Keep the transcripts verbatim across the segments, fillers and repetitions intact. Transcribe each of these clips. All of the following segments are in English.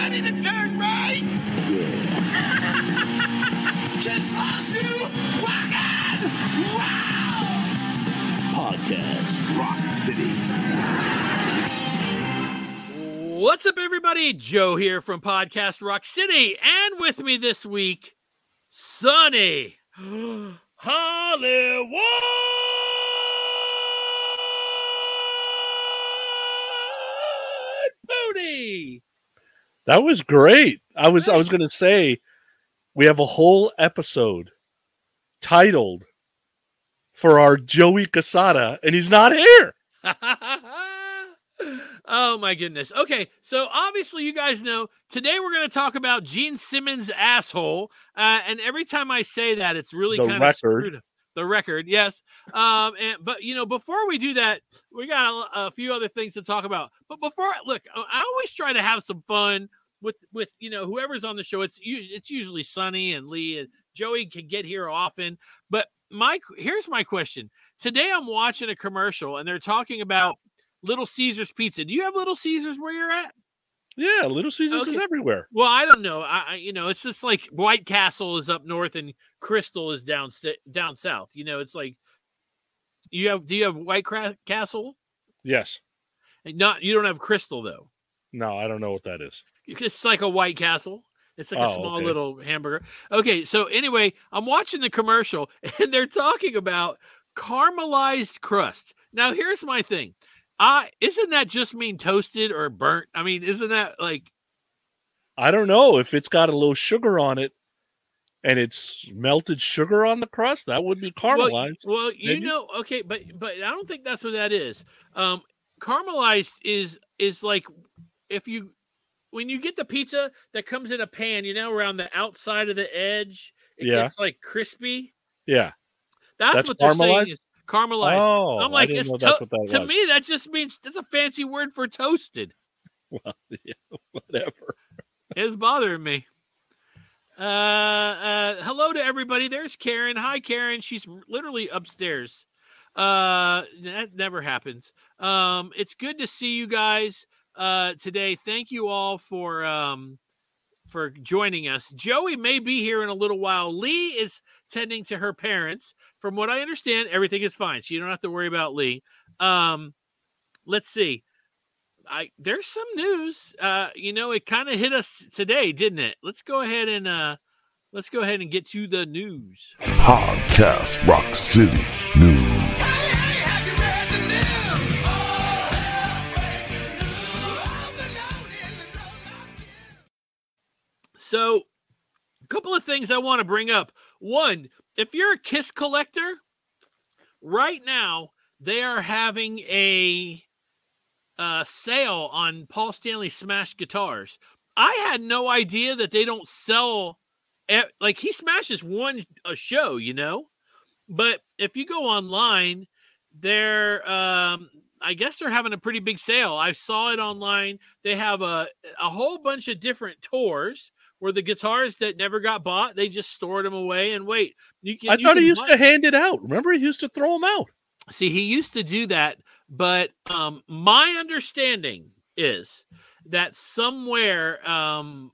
ready to turn right? Just lost you. Wagon! Wow! Podcast Rock City. What's up, everybody? Joe here from Podcast Rock City, and with me this week, Sonny Hollywood Pony. That was great. I was I was going to say we have a whole episode titled for our Joey Casada, and he's not here. Oh my goodness. Okay, so obviously you guys know today we're going to talk about Gene Simmons' asshole, uh, and every time I say that, it's really The kind record. of screwed up. The record, yes. Um, and but you know, before we do that, we got a, a few other things to talk about. But before, look, I always try to have some fun with with you know whoever's on the show. It's it's usually Sonny and Lee, and Joey can get here often. But my here's my question. Today I'm watching a commercial, and they're talking about Little Caesars Pizza. Do you have Little Caesars where you're at? Yeah, Little Caesars Okay. is everywhere. Well, I don't know. I, I you know, it's just like White Castle is up north and Crystal is down st- down south. You know, it's like you have. Do you have White Cra- Castle? Yes. And not you don't have Crystal though. No, I don't know what that is. It's like a White Castle. It's like a Oh, small okay. little hamburger. Okay, so anyway, I'm watching the commercial and they're talking about caramelized crust. Now, here's my thing. Uh, isn't that just mean toasted or burnt? I mean, isn't that like I don't know if it's got a little sugar on it and it's melted sugar on the crust. That would be caramelized. Well, well you maybe? know, okay, but but I don't think that's what that is. Um, caramelized is is like if you when you get the pizza that comes in a pan, you know, around the outside of the edge, it Yeah. gets like crispy. Yeah. That's, That's what they're saying caramelized? is caramelized. Oh, I'm I like, didn't it's know to- that's what that to was. me that just means that's a fancy word for toasted. Well, yeah, whatever. It's bothering me. Uh, uh, hello to everybody. There's Karen. Hi, Karen. She's literally upstairs. Uh, that never happens. Um, it's good to see you guys uh today. Thank you all for um for joining us. Joey may be here in a little while. Lee is tending to her parents. From what I understand, everything is fine, so you don't have to worry about Lee. Um, let's see. I there's some news. Uh, you know, it kind of hit us today, didn't it? Let's go ahead and uh, let's go ahead and get to the news. Podcast Rock City News. So, a couple of things I want to bring up. One, if you're a Kiss collector, right now they are having a uh, sale on Paul Stanley Smash guitars. I had no idea that they don't sell, like he smashes one a show, you know. But if you go online, they're um, I guess they're having a pretty big sale. I saw it online. They have a a whole bunch of different tours where the guitars that never got bought, they just stored them away and wait. You can, I you thought can he used buy- to hand it out. Remember, he used to throw them out. See, he used to do that, but um, my understanding is that somewhere um,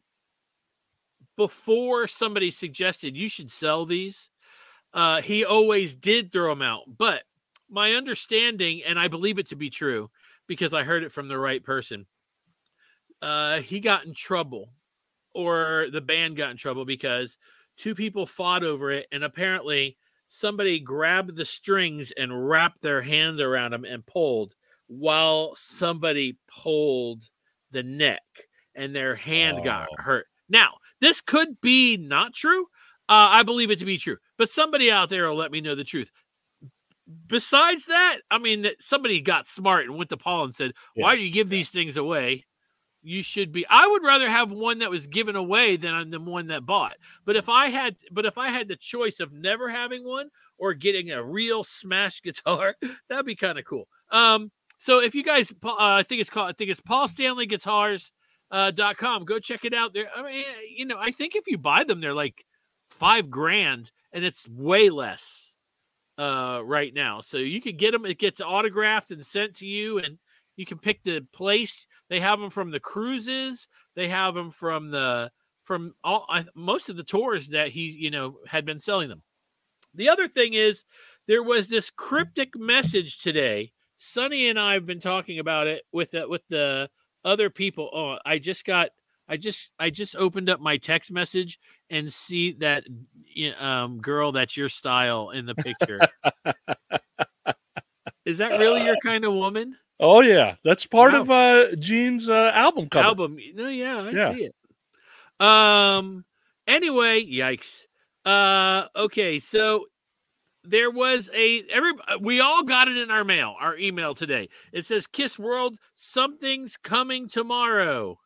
before somebody suggested you should sell these, uh, he always did throw them out. But my understanding, and I believe it to be true because I heard it from the right person, uh, he got in trouble, or the band got in trouble because two people fought over it, and apparently somebody grabbed the strings and wrapped their hands around them and pulled while somebody pulled the neck, and their hand got Oh. hurt. Now, this could be not true. Uh, I believe it to be true, but somebody out there will let me know the truth. Besides that, I mean, somebody got smart and went to Paul and said, Yeah. why do you give these things away? You should be. I would rather have one that was given away than the one that bought. But if I had, but if I had the choice of never having one or getting a real Smash guitar, that'd be kind of cool. Um, so if you guys, uh, I think it's called, I think it's Paul Stanley Guitars uh, dot com. Go check it out there. I mean, you know, I think if you buy them, they're like five grand, and it's way less uh, right now. So you could get them. It gets autographed and sent to you, and You can pick the place. They have them from the cruises. They have them from the from all I, most of the tours that he you know had been selling them. The other thing is there was this cryptic message today. Sonny and I have been talking about it with the, with the other people. Oh, I just got. I just I just opened up my text message and see that um, girl that's your style in the picture. Is that really your kind of woman? Oh yeah, that's part Wow. of uh, Gene's uh, album cover. Album. No, yeah, I Yeah. see it. Um. Anyway, yikes. Uh. Okay, so there was a every we all got it in our mail, our email today. It says Kiss World, something's coming tomorrow.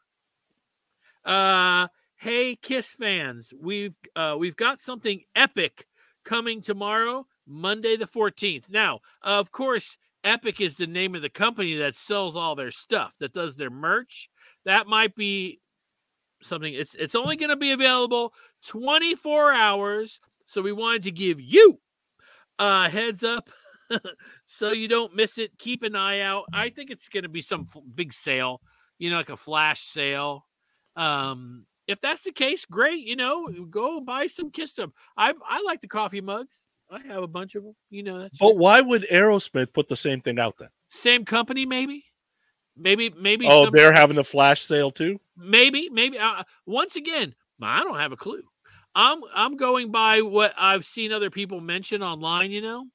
Uh, hey Kiss fans, we've uh we've got something epic coming tomorrow, Monday the fourteenth. Now, of course, Epic is the name of the company that sells all their stuff, that does their merch. That might be something. It's it's only going to be available twenty-four hours, so we wanted to give you a heads up so you don't miss it. Keep an eye out. I think it's going to be some f- big sale, you know, like a flash sale. Um, if that's the case, great. You know, go buy some Kiss stuff. I I like the coffee mugs. I have a bunch of them. You know, that's But why would Aerosmith put the same thing out then? same company, maybe, maybe, maybe. Oh, some, they're having a flash sale too? maybe, maybe. Uh, once again, I don't have a clue. I'm I'm going by what I've seen other people mention online. You know.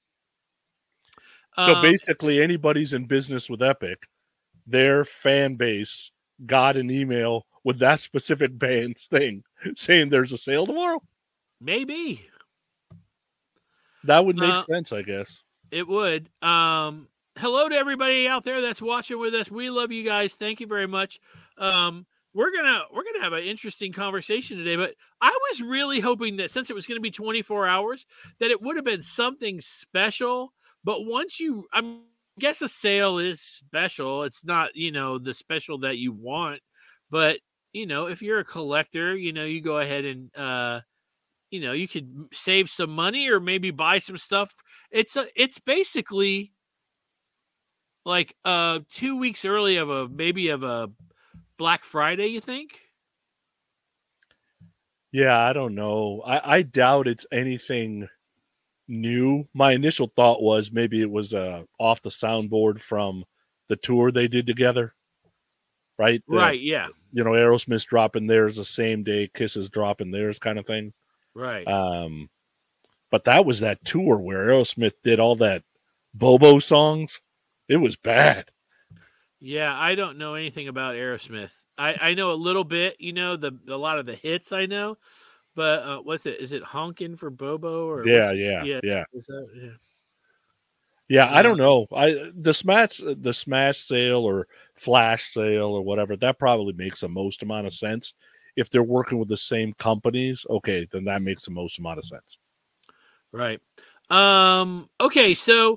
So Um, basically, anybody's in business with Epic, their fan base got an email with that specific band's thing saying there's a sale tomorrow. maybe. That would make Uh, sense, I guess. It would. Um, hello to everybody out there that's watching with us. We love you guys. Thank you very much. Um, we're gonna we're gonna have an interesting conversation today. But I was really hoping that since it was going to be twenty-four hours, that it would have been something special. But once you, I guess a sale is special. It's not, you know, the special that you want. But you know, if you're a collector, you know, you go ahead and uh, you know, you could save some money or maybe buy some stuff. It's a, it's basically like uh two weeks early of a maybe of a Black Friday. You think? Yeah, I don't know. I, I doubt it's anything new. My initial thought was maybe it was uh, off the soundboard from the tour they did together. Right? The- Right. Yeah. You know, Aerosmith's dropping theirs the same day Kiss is dropping theirs kind of thing. Right. Um, but that was that tour where Aerosmith did all that Bobo songs. It was bad. Yeah. I don't know anything about Aerosmith. I, I know a little bit, you know, the a lot of the hits I know, but uh, what's it? Is it honking for Bobo or Yeah, what's- yeah, yeah. yeah. Is that, yeah. Yeah, I Yeah. don't know. I the smash the smash sale or flash sale or whatever, that probably makes the most amount of sense. If they're working with the same companies, okay, then that makes the most amount of sense. Right. Um, okay, so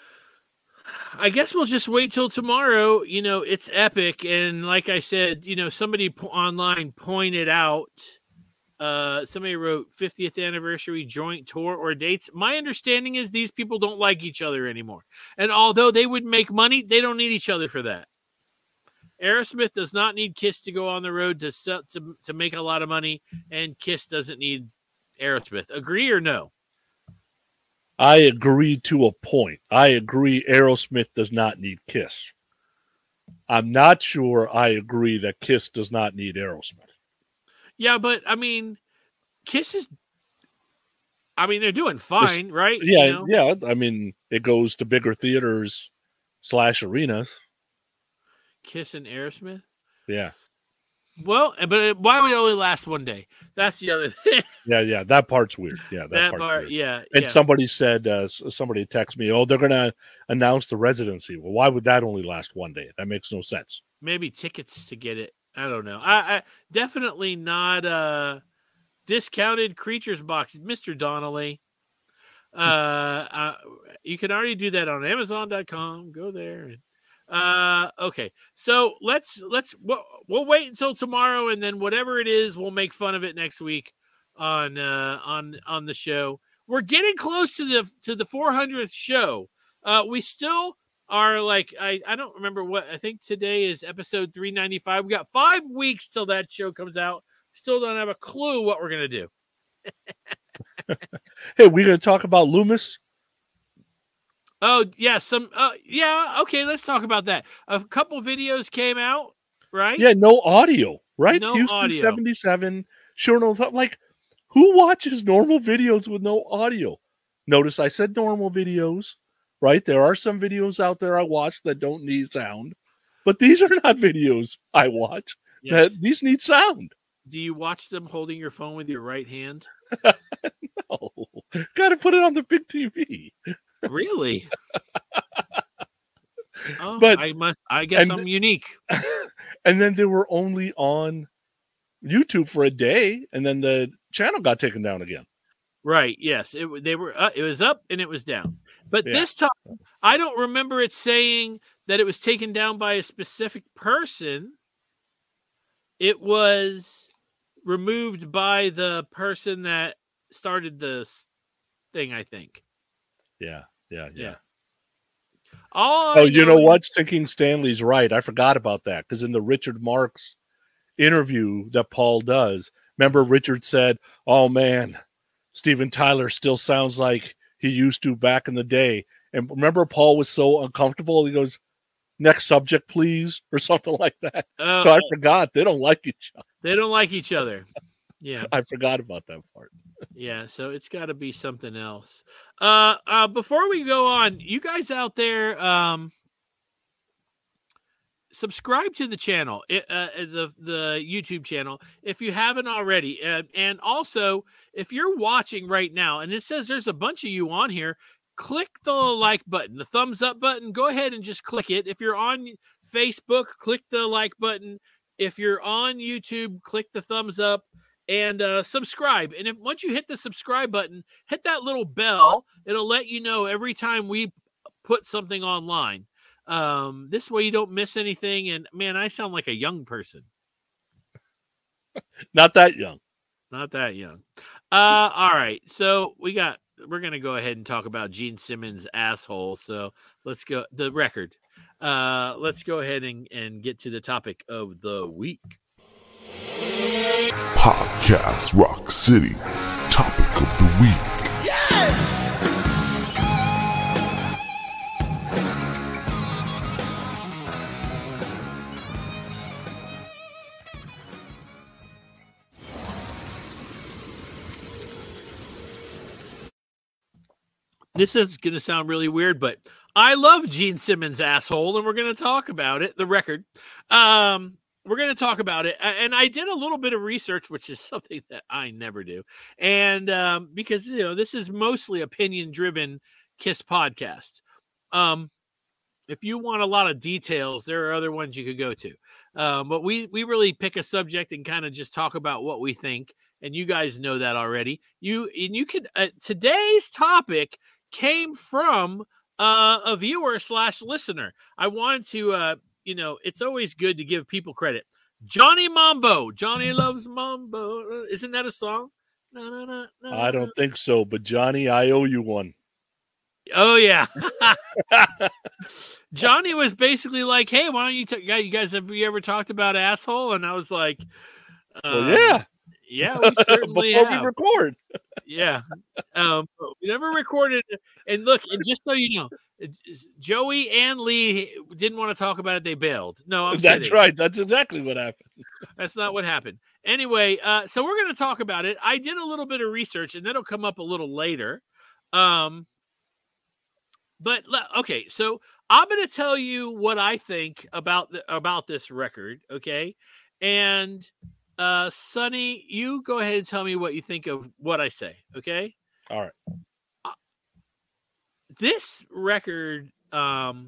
I guess we'll just wait till tomorrow. You know, it's epic. And like I said, you know, somebody po- online pointed out, uh, somebody wrote fiftieth anniversary joint tour or dates. My understanding is these people don't like each other anymore. And although they would make money, they don't need each other for that. Aerosmith does not need Kiss to go on the road to sell, to, to make a lot of money, and Kiss doesn't need Aerosmith. Agree or no? I agree to a point. I agree Aerosmith does not need Kiss. I'm not sure I agree that Kiss does not need Aerosmith. Yeah, but I mean, Kiss is. I mean, they're doing fine, right? Yeah, You know? yeah. I mean, it goes to bigger theaters slash arenas. Kiss and Aerosmith. Yeah. Well, but why would it only last one day? That's the other thing. Yeah, yeah. That part's weird. Yeah, that, that part's part, weird. yeah. And yeah. somebody said, uh, s- somebody texted me, oh, they're going to announce the residency. Well, why would that only last one day? That makes no sense. Maybe tickets to get it. I don't know. I, I definitely not uh discounted creatures box, Mister Donnelly. Uh, uh, you can already do that on Amazon dot com. Go there. And, uh, okay. So let's let's we'll, we'll wait until tomorrow, and then whatever it is, we'll make fun of it next week on uh on on the show. We're getting close to the to the four hundredth show. Uh, we still are like, I, I don't remember what, I think today is episode three ninety-five. We got five weeks till that show comes out. Still don't have a clue what we're going to do. Hey, we're going to talk about Loomis. Oh, yeah. Some, uh, yeah. Okay. Let's talk about that. A couple videos came out, right? Yeah, no audio, right? No Houston audio. seventy-seven. Sure, no, like, who watches normal videos with no audio? Notice I said normal videos, right? There are some videos out there I watch that don't need sound, but these are not videos I watch. Yes. That these need sound. Do you watch them holding your phone with your right hand? Oh, got to put it on the big T V. Really? Oh, But- I must. I guess and- I'm unique. And then they were only on YouTube for a day, and then the channel got taken down again. Right. Yes. It w- they were. Uh, it was up and it was down. But Yeah. this time, I don't remember it saying that it was taken down by a specific person. It was removed by the person that started this thing, I think. Yeah, yeah, yeah. Yeah. All I Oh, you know is- what? Sinking Stanley's right. I forgot about that because in the Richard Marks interview that Paul does, remember Richard said, "Oh man, Steven Tyler still sounds like he used to back in the day." And remember, Paul was so uncomfortable. He goes, "Next subject, please," or something like that. Oh, So I forgot they don't like each other. they don't like each other. Yeah. I forgot about that part. Yeah, so it's got to be something else. Uh, uh, before we go on, you guys out there, um, subscribe to the channel, it, uh, the the YouTube channel, if you haven't already. Uh, and also, if you're watching right now, and it says there's a bunch of you on here, click the like button, the thumbs up button. Go ahead and just click it. If you're on Facebook, click the like button. If you're on YouTube, click the thumbs up. And uh, subscribe. And if once you hit the subscribe button, hit that little bell. It'll let you know every time we put something online. Um, this way you don't miss anything. And man, I sound like a young person. Not that young. Not that young. Uh, all right. So we got, we're going to go ahead and talk about Gene Simmons' asshole. So let's go, the record. Uh, let's go ahead and, and get to the topic of the week. Podcast Rock City. Topic of the week. This is going to sound really weird, but I love Gene Simmons' asshole, and we're going to talk about it, the record. Um, we're going to talk about it. And I did a little bit of research, which is something that I never do. And um, because, you know, this is mostly opinion-driven KISS podcast. Um, if you want a lot of details, there are other ones you could go to. Um, but we, we really pick a subject and kind of just talk about what we think. And you guys know that already. You and you could uh, today's topic came from uh, a viewer slash listener. I wanted to, uh, you know, it's always good to give people credit. Johnny Mambo, Johnny loves Mambo. Isn't that a song? No, no, no, no. I don't think so, but Johnny, I owe you one. Oh yeah. Johnny was basically like, "Hey, why don't you, t- you guys have you ever talked about asshole?" And I was like, Well, um, yeah. yeah, we certainly Before have." we record. Yeah. Um, but we never recorded. And look, and just so you know, Joey and Lee didn't want to talk about it. They bailed. No, I'm That's kidding. right. That's exactly what happened. That's not what happened. Anyway, uh, so we're going to talk about it. I did a little bit of research, and that'll come up a little later. Um, but le- okay, so I'm going to tell you what I think about the, about this record. Okay, and uh, Sonny, you go ahead and tell me what you think of what I say. Okay. All right. This record, um,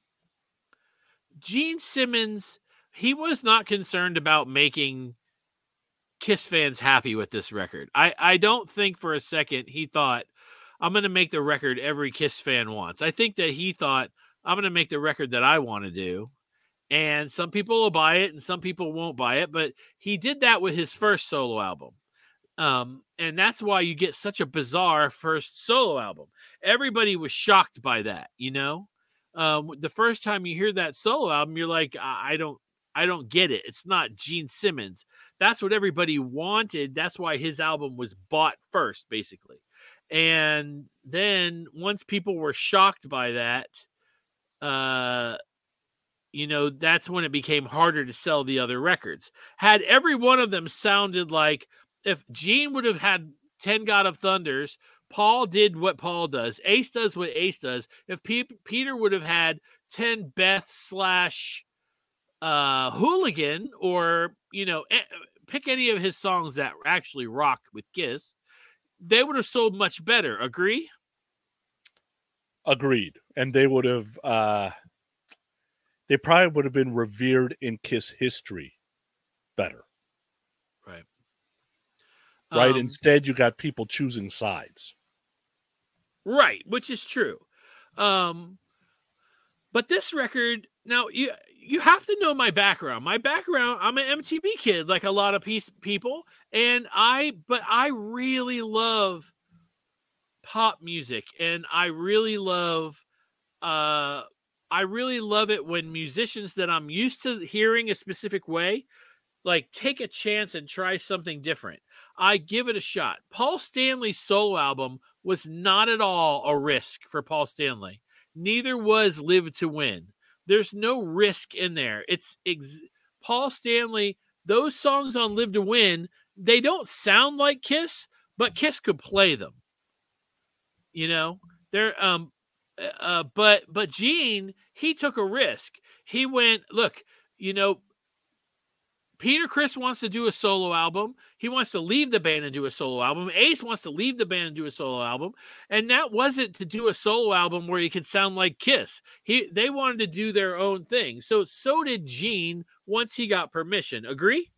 Gene Simmons, he was not concerned about making KISS fans happy with this record. I, I don't think for a second he thought, I'm going to make the record every KISS fan wants. I think that he thought, I'm going to make the record that I want to do. And some people will buy it and some people won't buy it. But he did that with his first solo album. Um, and that's why you get such a bizarre first solo album. Everybody was shocked by that, you know? Um, the first time you hear that solo album, you're like, I, I don't, I don't get it. It's not Gene Simmons. That's what everybody wanted. That's why his album was bought first, basically. And then once people were shocked by that, uh, you know, that's when it became harder to sell the other records. Had every one of them sounded like, if Gene would have had ten God of Thunders, Paul did what Paul does, Ace does what Ace does. If P- Peter would have had ten Beth slash uh, Hooligan, or, you know, pick any of his songs that actually rock with Kiss, they would have sold much better. Agree? Agreed. And they would have, uh, they probably would have been revered in Kiss history better. Right. Right. Um, Instead, you got people choosing sides. Right. Which is true. Um, but this record, now you, you have to know my background. My background, I'm an M T V kid, like a lot of piece, people. And I, but I really love pop music, and I really love, uh, I really love it when musicians that I'm used to hearing a specific way, like take a chance and try something different. I give it a shot. Paul Stanley's solo album was not at all a risk for Paul Stanley. Neither was Live to Win. There's no risk in there. It's ex- Paul Stanley. Those songs on Live to Win, they don't sound like Kiss, but Kiss could play them. You know, they're um, uh, but but Gene, he took a risk. He went, look, you know, Peter Criss wants to do a solo album. He wants to leave the band and do a solo album. Ace wants to leave the band and do a solo album. And that wasn't to do a solo album where he could sound like Kiss. He They wanted to do their own thing. So, so did Gene once he got permission. Agree?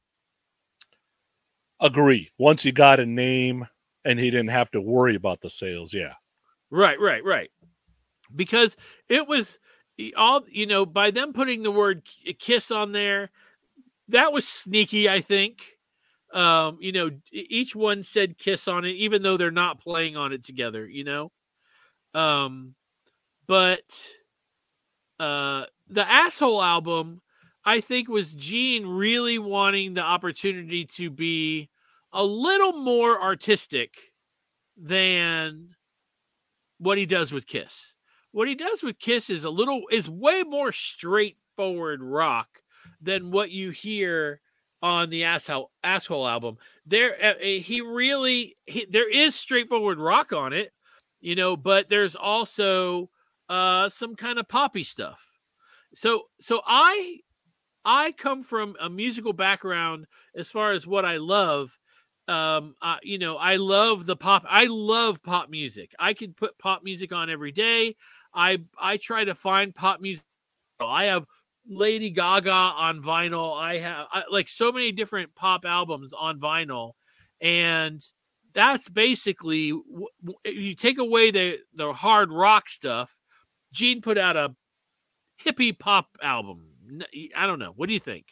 Agree. Once he got a name and he didn't have to worry about the sales, yeah. Right, right, right. Because it was all, you know, by them putting the word Kiss on there, that was sneaky, I think. Um, you know, each one said Kiss on it, even though they're not playing on it together, you know? Um, but uh, the Asshole album, I think, was Gene really wanting the opportunity to be a little more artistic than what he does with Kiss. What he does with Kiss is a little, is way more straightforward rock than what you hear on the Asshole Asshole album. There, uh, he really, he, there is straightforward rock on it, you know, but there's also uh, some kind of poppy stuff. So, so I, I come from a musical background as far as what I love. Um, uh, you know, I love the pop. I love pop music. I could put pop music on every day. I, I try to find pop music. I have Lady Gaga on vinyl. I have I, like so many different pop albums on vinyl, and that's basically, you take away the the hard rock stuff. Gene put out a hippie pop album. I don't know. What do you think?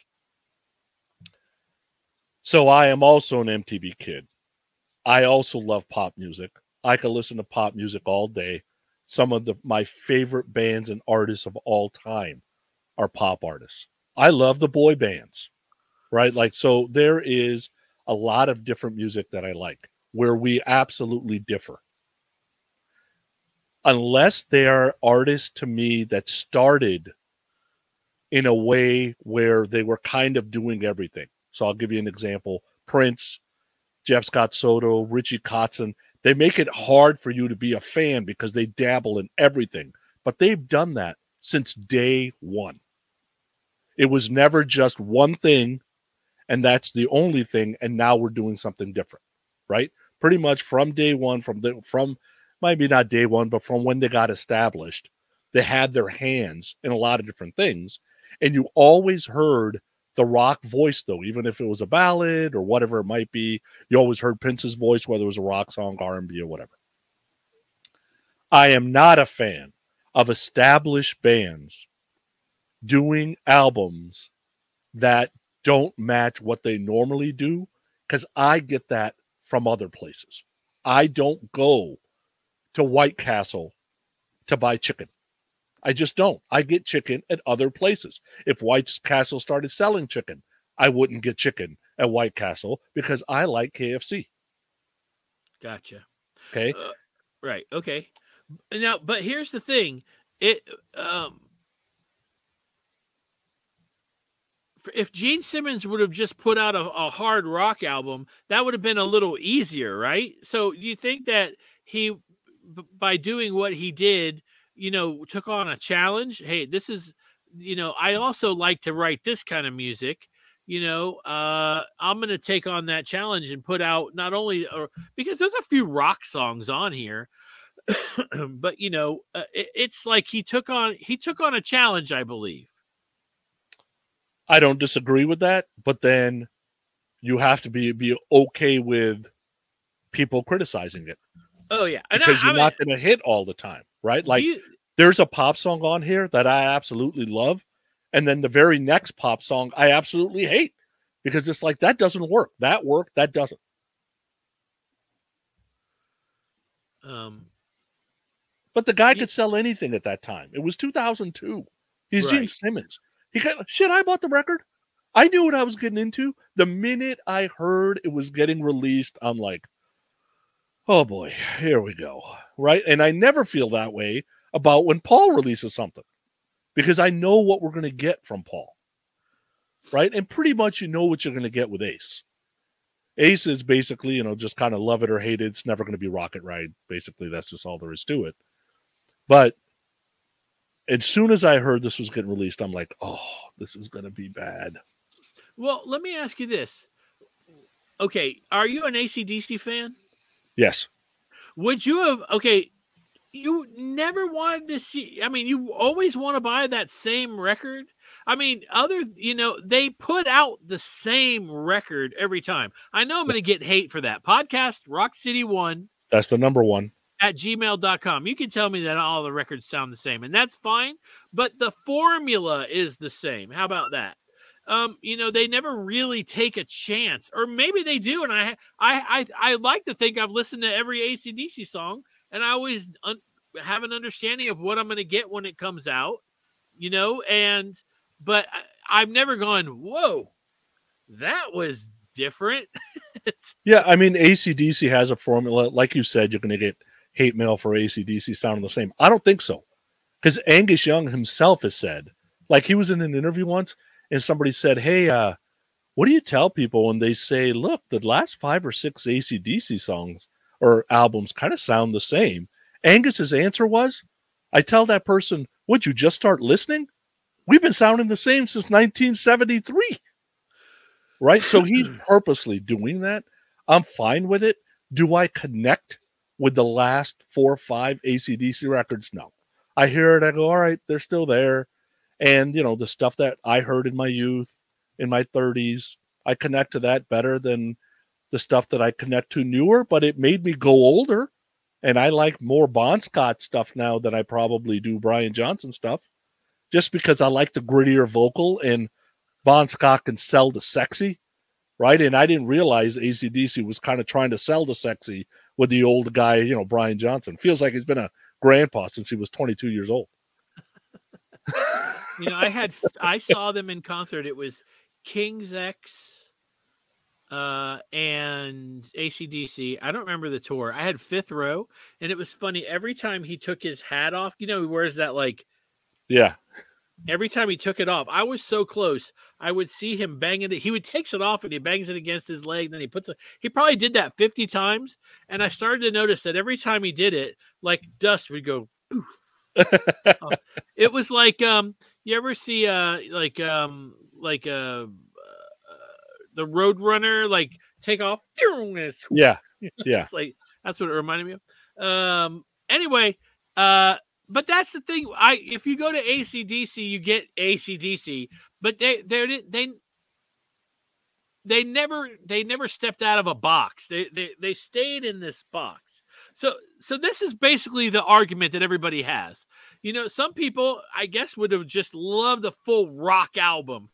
So I am also an M T V kid. I also love pop music. I could listen to pop music all day. Some of the my favorite bands and artists of all time are pop artists. I love the boy bands, right? Like, so there is a lot of different music that I like where we absolutely differ. Unless they are artists to me that started in a way where they were kind of doing everything. So I'll give you an example. Prince, Jeff Scott Soto, Richie Kotzen, they make it hard for you to be a fan because they dabble in everything. But they've done that since day one. It was never just one thing, and that's the only thing, and now we're doing something different, right? Pretty much from day one, from the from maybe not day one, but from when they got established, they had their hands in a lot of different things, and you always heard the rock voice, though, even if it was a ballad or whatever it might be. You always heard Prince's voice, whether it was a rock song, R and B, or whatever. I am not a fan of established bands doing albums that don't match what they normally do, because I get that from other places. I don't go to White Castle to buy chicken. I just don't. I get chicken at other places. If White Castle started selling chicken, I wouldn't get chicken at White Castle because I like K F C. Gotcha. Okay. Uh, right. Okay. Now, but here's the thing. It um, if Gene Simmons would have just put out a, a hard rock album, that would have been a little easier, right? So do you think that he, b- by doing what he did, you know, took on a challenge? Hey, this is, you know, I also like to write this kind of music. You know, uh, I'm going to take on that challenge and put out not only, or because there's a few rock songs on here, but you know, uh, it, it's like he took on, he took on a challenge, I believe. I don't disagree with that, but then you have to be, be okay with people criticizing it. Oh yeah. And because I, you're I not mean, going to hit all the time, right? Like you, there's a pop song on here that I absolutely love. And then the very next pop song I absolutely hate because it's like, that doesn't work. That worked. That doesn't. um, But the guy Yeah. could sell anything at that time. It was two thousand two. He's Gene Right. Simmons. He got shit. I bought the record. I knew what I was getting into. The minute I heard it was getting released, I'm like, oh boy, here we go. Right. And I never feel that way about when Paul releases something because I know what we're going to get from Paul. Right. And pretty much you know what you're going to get with Ace. Ace is basically, you know, just kind of love it or hate it. It's never going to be Rocket Ride. Basically, that's just all there is to it. But as soon as I heard this was getting released, I'm like, oh, this is going to be bad. well, let me ask you this. Okay. Are you an A C D C fan? Yes. Would you have, okay, you never wanted to see, I mean, you always want to buy that same record. I mean, other, you know, they put out the same record every time. I know I'm going to get hate for that. Podcast Rock City One That's the number one. at gmail dot com. You can tell me that all the records sound the same, and that's fine, but the formula is the same. How about that? Um, you know, they never really take a chance, or maybe they do. And I, I, I, I like to think I've listened to every A C D C song, and I always un- have an understanding of what I'm going to get when it comes out, you know, and, but I, I've never gone, whoa, that was different. Yeah, I mean, A C D C has a formula. Like you said, you're going to get hate mail for A C D C sounding the same. I don't think so. Because Angus Young himself has said, like he was in an interview once, and somebody said, hey, uh, what do you tell people when they say, look, the last five or six A C D C songs or albums kind of sound the same? Angus's answer was, I tell that person, would you just start listening? We've been sounding the same since nineteen seventy-three. Right? So he's purposely doing that. I'm fine with it. Do I connect with the last four or five A C D C records? No. I hear it. I go, all right, they're still there. And, you know, the stuff that I heard in my youth, in my thirties, I connect to that better than the stuff that I connect to newer, but it made me go older. And I like more Bon Scott stuff now than I probably do Brian Johnson stuff, just because I like the grittier vocal, and Bon Scott can sell the sexy, right? And I didn't realize A C D C was kind of trying to sell the sexy with the old guy, you know, Brian Johnson. Feels like he's been a grandpa since he was twenty-two years old. You know, I had, I saw them in concert. It was King's X uh, and A C D C. I don't remember the tour. I had Fifth Row, and it was funny. Every time he took his hat off, you know, he wears that like, Yeah. every time he took it off, I was so close. I would see him banging it. He would takes it off and he bangs it against his leg. Then he puts it. He probably did that fifty times. And I started to notice that every time he did it, like dust would go poof. Oh, it was like, um, you ever see, uh, like, um, like, uh, uh the Roadrunner, like take off. Yeah. Yeah. It's like, that's what it reminded me of. Um, anyway, uh, but that's the thing. I if you go to A C D C, you get A C D C, but they they they they never they never stepped out of a box. They they they stayed in this box. So so this is basically the argument that everybody has. You know, some people I guess would have just loved the full rock album.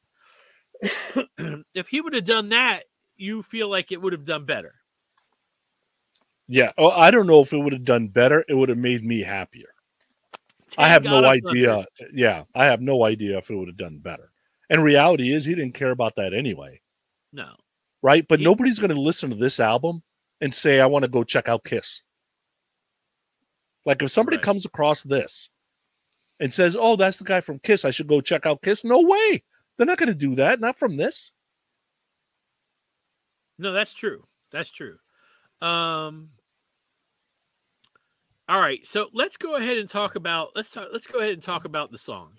If he would have done that, you feel like it would have done better. Yeah. Oh, I don't know if it would have done better. It would have made me happier. I have no God of idea. Thunder. Yeah, I have no idea if it would have done better. And reality is, he didn't care about that anyway, No. right? But He- nobody's going to listen to this album and say, "I want to go check out Kiss." Like if somebody Right. comes across this and says, "Oh, that's the guy from Kiss. I should go check out Kiss." No way. They're not going to do that. Not from this. No, that's true. That's true. Um, all right, so let's go ahead and talk about let's talk, let's go ahead and talk about the songs.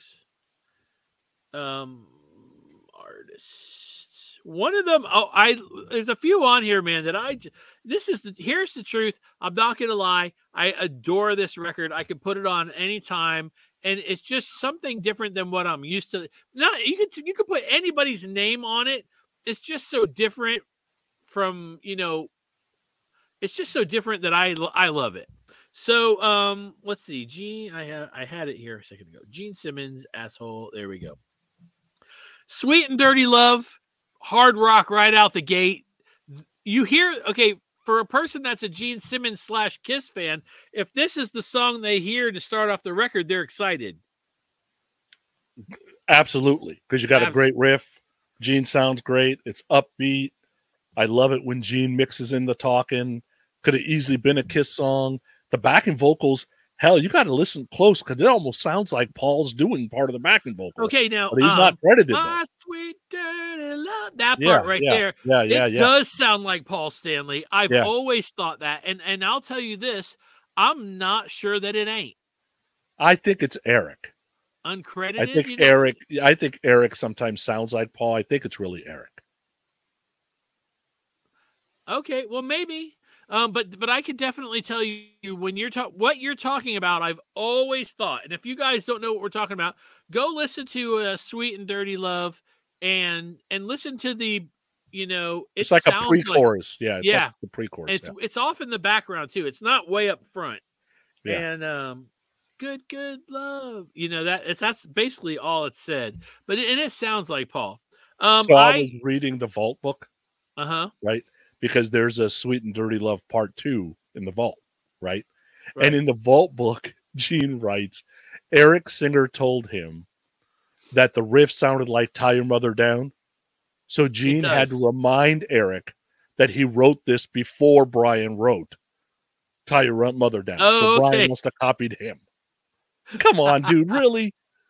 Um, artists. One of them. Oh, I there's a few on here, man. That I this is the here's the truth. I'm not gonna lie. I adore this record. I could put it on anytime, and it's just something different than what I'm used to. Not you could you could put anybody's name on it. It's just so different from you know. It's just so different that I I love it. So um, let's see. Gene, I have I had it here a second ago. Gene Simmons, Asshole. There we go. Sweet and Dirty Love, hard rock right out the gate. You hear, okay, for a person that's a Gene Simmons slash Kiss fan, if this is the song they hear to start off the record, they're excited. Absolutely, because you got Ab- a great riff. Gene sounds great. It's upbeat. I love it when Gene mixes in the talking. Could have easily been a Kiss song. The backing vocals, hell, you got to listen close because it almost sounds like Paul's doing part of the backing vocals. Okay, now But he's um, not credited. My Though. sweet dirty love, that Yeah, part right yeah, there. Yeah, yeah, it yeah. does sound like Paul Stanley. I've Yeah. always thought that, and and I'll tell you this: I'm not sure that it ain't I think it's Eric. uncredited. I think you know? Eric. I think Eric sometimes sounds like Paul. I think it's really Eric. Okay, well maybe. Um, but but I can definitely tell you when you're talking what you're talking about. I've always thought, and if you guys don't know what we're talking about, go listen to uh, "Sweet and Dirty Love" and and listen to the, you know, it It's like a sounds pre-chorus. yeah, it's yeah. like the pre-chorus. It's yeah. it's off in the background too. It's not way up front. Yeah. And um, good good love. You know that it's that's basically all it said. But it, and it sounds like Paul. Um, so I, I was reading the Vault book, uh huh. right? Because there's a Sweet and Dirty Love Part Two in the Vault, right? Right. And in the Vault book, Gene writes, Eric Singer told him that the riff sounded like "Tie Your Mother Down," so Gene had does. to remind Eric that he wrote this before Brian wrote "Tie Your Mother Down." Oh, so Brian okay. must have copied him. Come on, dude, really?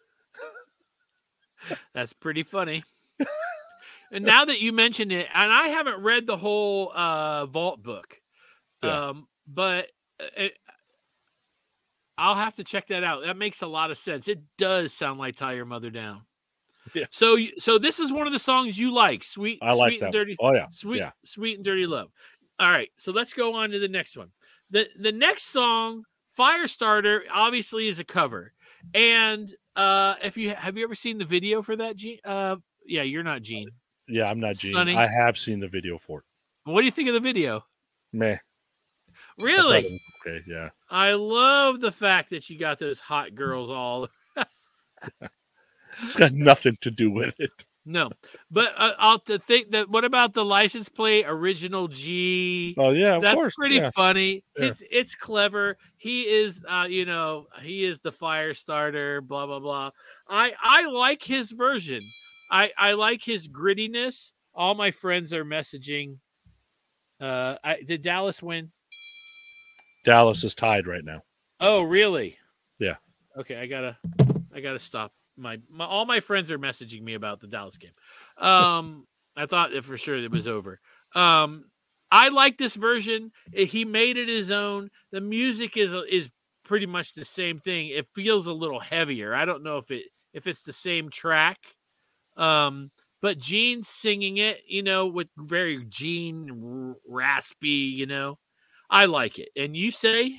That's pretty funny. And now that you mention it, and I haven't read the whole uh, Vault book, Yeah. um, but it, I'll have to check that out. That makes a lot of sense. It does sound like "Tie Your Mother Down." Yeah. So, so this is one of the songs you like, sweet, I like sweet that. and dirty, Oh yeah, sweet, yeah. sweet and dirty love. All right, so let's go on to the next one. the The next song, "Firestarter," obviously is a cover, and uh, if you have you ever seen the video for that, Gene? Uh, yeah, you're not Gene. Yeah, I'm not Gene. Sonny. I have seen the video for it. What do you think of the video? Meh. I thought Really? it was okay, yeah. I love the fact that you got those hot girls all. It's got nothing to do with it. No, but uh, I'll to think that. What about the license plate original G? Oh yeah, of That's course. pretty yeah. funny. Yeah. It's it's clever. He is, uh, you know, he is the fire starter. Blah blah blah. I I like his version. I I like his grittiness. All my friends are messaging. Uh, I, did Dallas win? Dallas is tied right now. Oh, really? Yeah. Okay, I gotta, I gotta stop. My, my all my friends are messaging me about the Dallas game. Um, I thought that for sure it was over. Um, I like this version. He made it his own. The music is is pretty much the same thing. It feels a little heavier. I don't know if it if it's the same track. Um, but Gene's singing it, you know, with very Gene r- raspy, you know. I like it. And you say?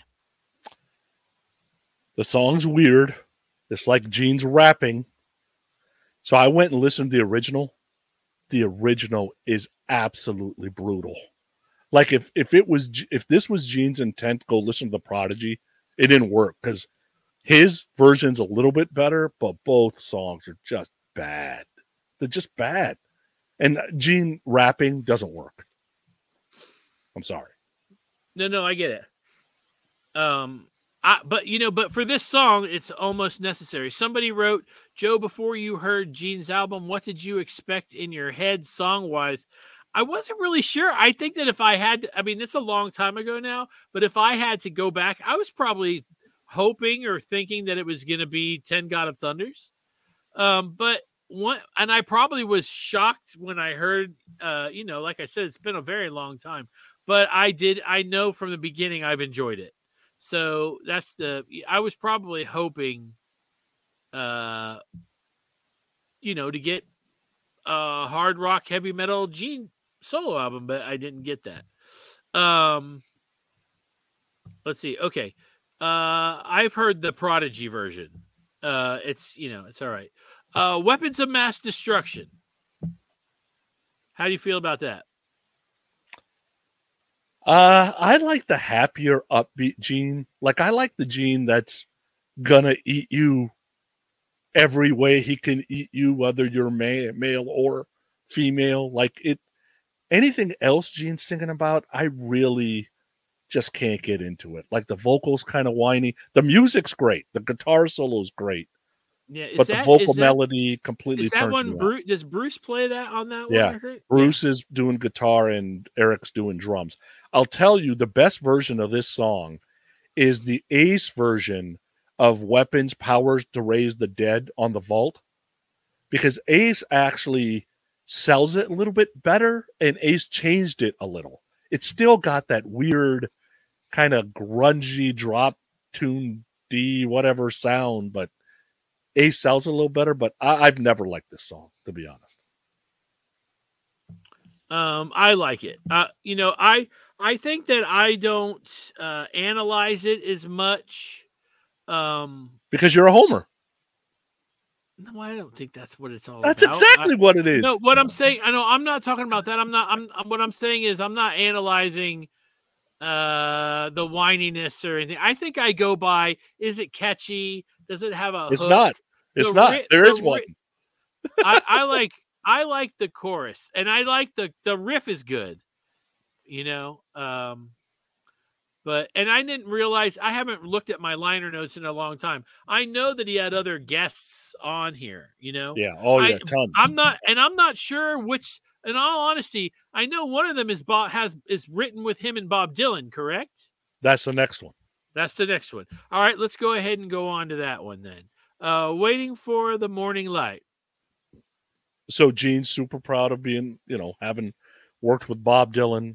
The song's weird. It's like Gene's rapping. So I went and listened to the original. The original is absolutely brutal. Like if if it was if this was Gene's intent, go listen to the Prodigy. It didn't work because his version's a little bit better, but both songs are just bad. They're just bad. And Gene rapping doesn't work. I'm sorry. No, no, I get it. Um, I, but you know, but for this song, it's almost necessary. Somebody wrote, Joe, before you heard Gene's album, what did you expect in your head song wise? I wasn't really sure. I think that if I had, I mean, it's a long time ago now, but if I had to go back, I was probably hoping or thinking that it was going to be ten God of Thunders. Um, but one, and I probably was shocked when I heard, uh, you know, like I said, it's been a very long time, but I did, I know from the beginning I've enjoyed it. So that's the, I was probably hoping, uh, you know, to get a hard rock, heavy metal Gene solo album, but I didn't get that. Um, let's see. Okay. Uh, I've heard the Prodigy version. Uh, it's, you know, it's all right. Uh, Weapons of Mass Destruction. How do you feel about that? Uh, I like the happier, upbeat Gene. Like, I like the Gene that's gonna eat you every way he can eat you, whether you're ma- male or female. Like, it, anything else Gene's singing about, I really just can't get into it. Like, the vocals kind of whiny. The music's great. The guitar solo is great. Yeah, is but that, the vocal is that, melody completely is that turns one me Bruce, off. does Bruce play that on that Yeah. one? I heard? Bruce yeah. is doing guitar and Eric's doing drums. I'll tell you, the best version of this song is the Ace version of Weapons Powers to Raise the Dead on the Vault, because Ace actually sells it a little bit better, and Ace changed it a little. It's still got that weird kind of grungy drop tune D whatever sound, but Ace sells a little better. But I, I've never liked this song, to be honest. Um, I like it. Uh, you know, I I think that I don't uh, analyze it as much. Um, because you're a homer. No, I don't think that's what it's all that's about. That's exactly I, what it is. No, what I'm saying, I know I'm not talking about that. I'm not. I'm, I'm what I'm saying is I'm not analyzing uh the whininess or anything. I think I go by, is it catchy? Does it have a It's hook? not. It's the not. Ri- there is ri- one. I, I like I like the chorus, and I like the the riff is good. You know, um but and I didn't realize, I haven't looked at my liner notes in a long time. I know that he had other guests on here, you know. Yeah. Oh yeah, I, tons. I'm not and I'm not sure which, in all honesty, I know one of them is Bob has is written with him and Bob Dylan, correct? That's the next one. That's the next one. All right, let's go ahead and go on to that one then. Uh, Waiting for the Morning Light. So Gene's super proud of being, you know, having worked with Bob Dylan.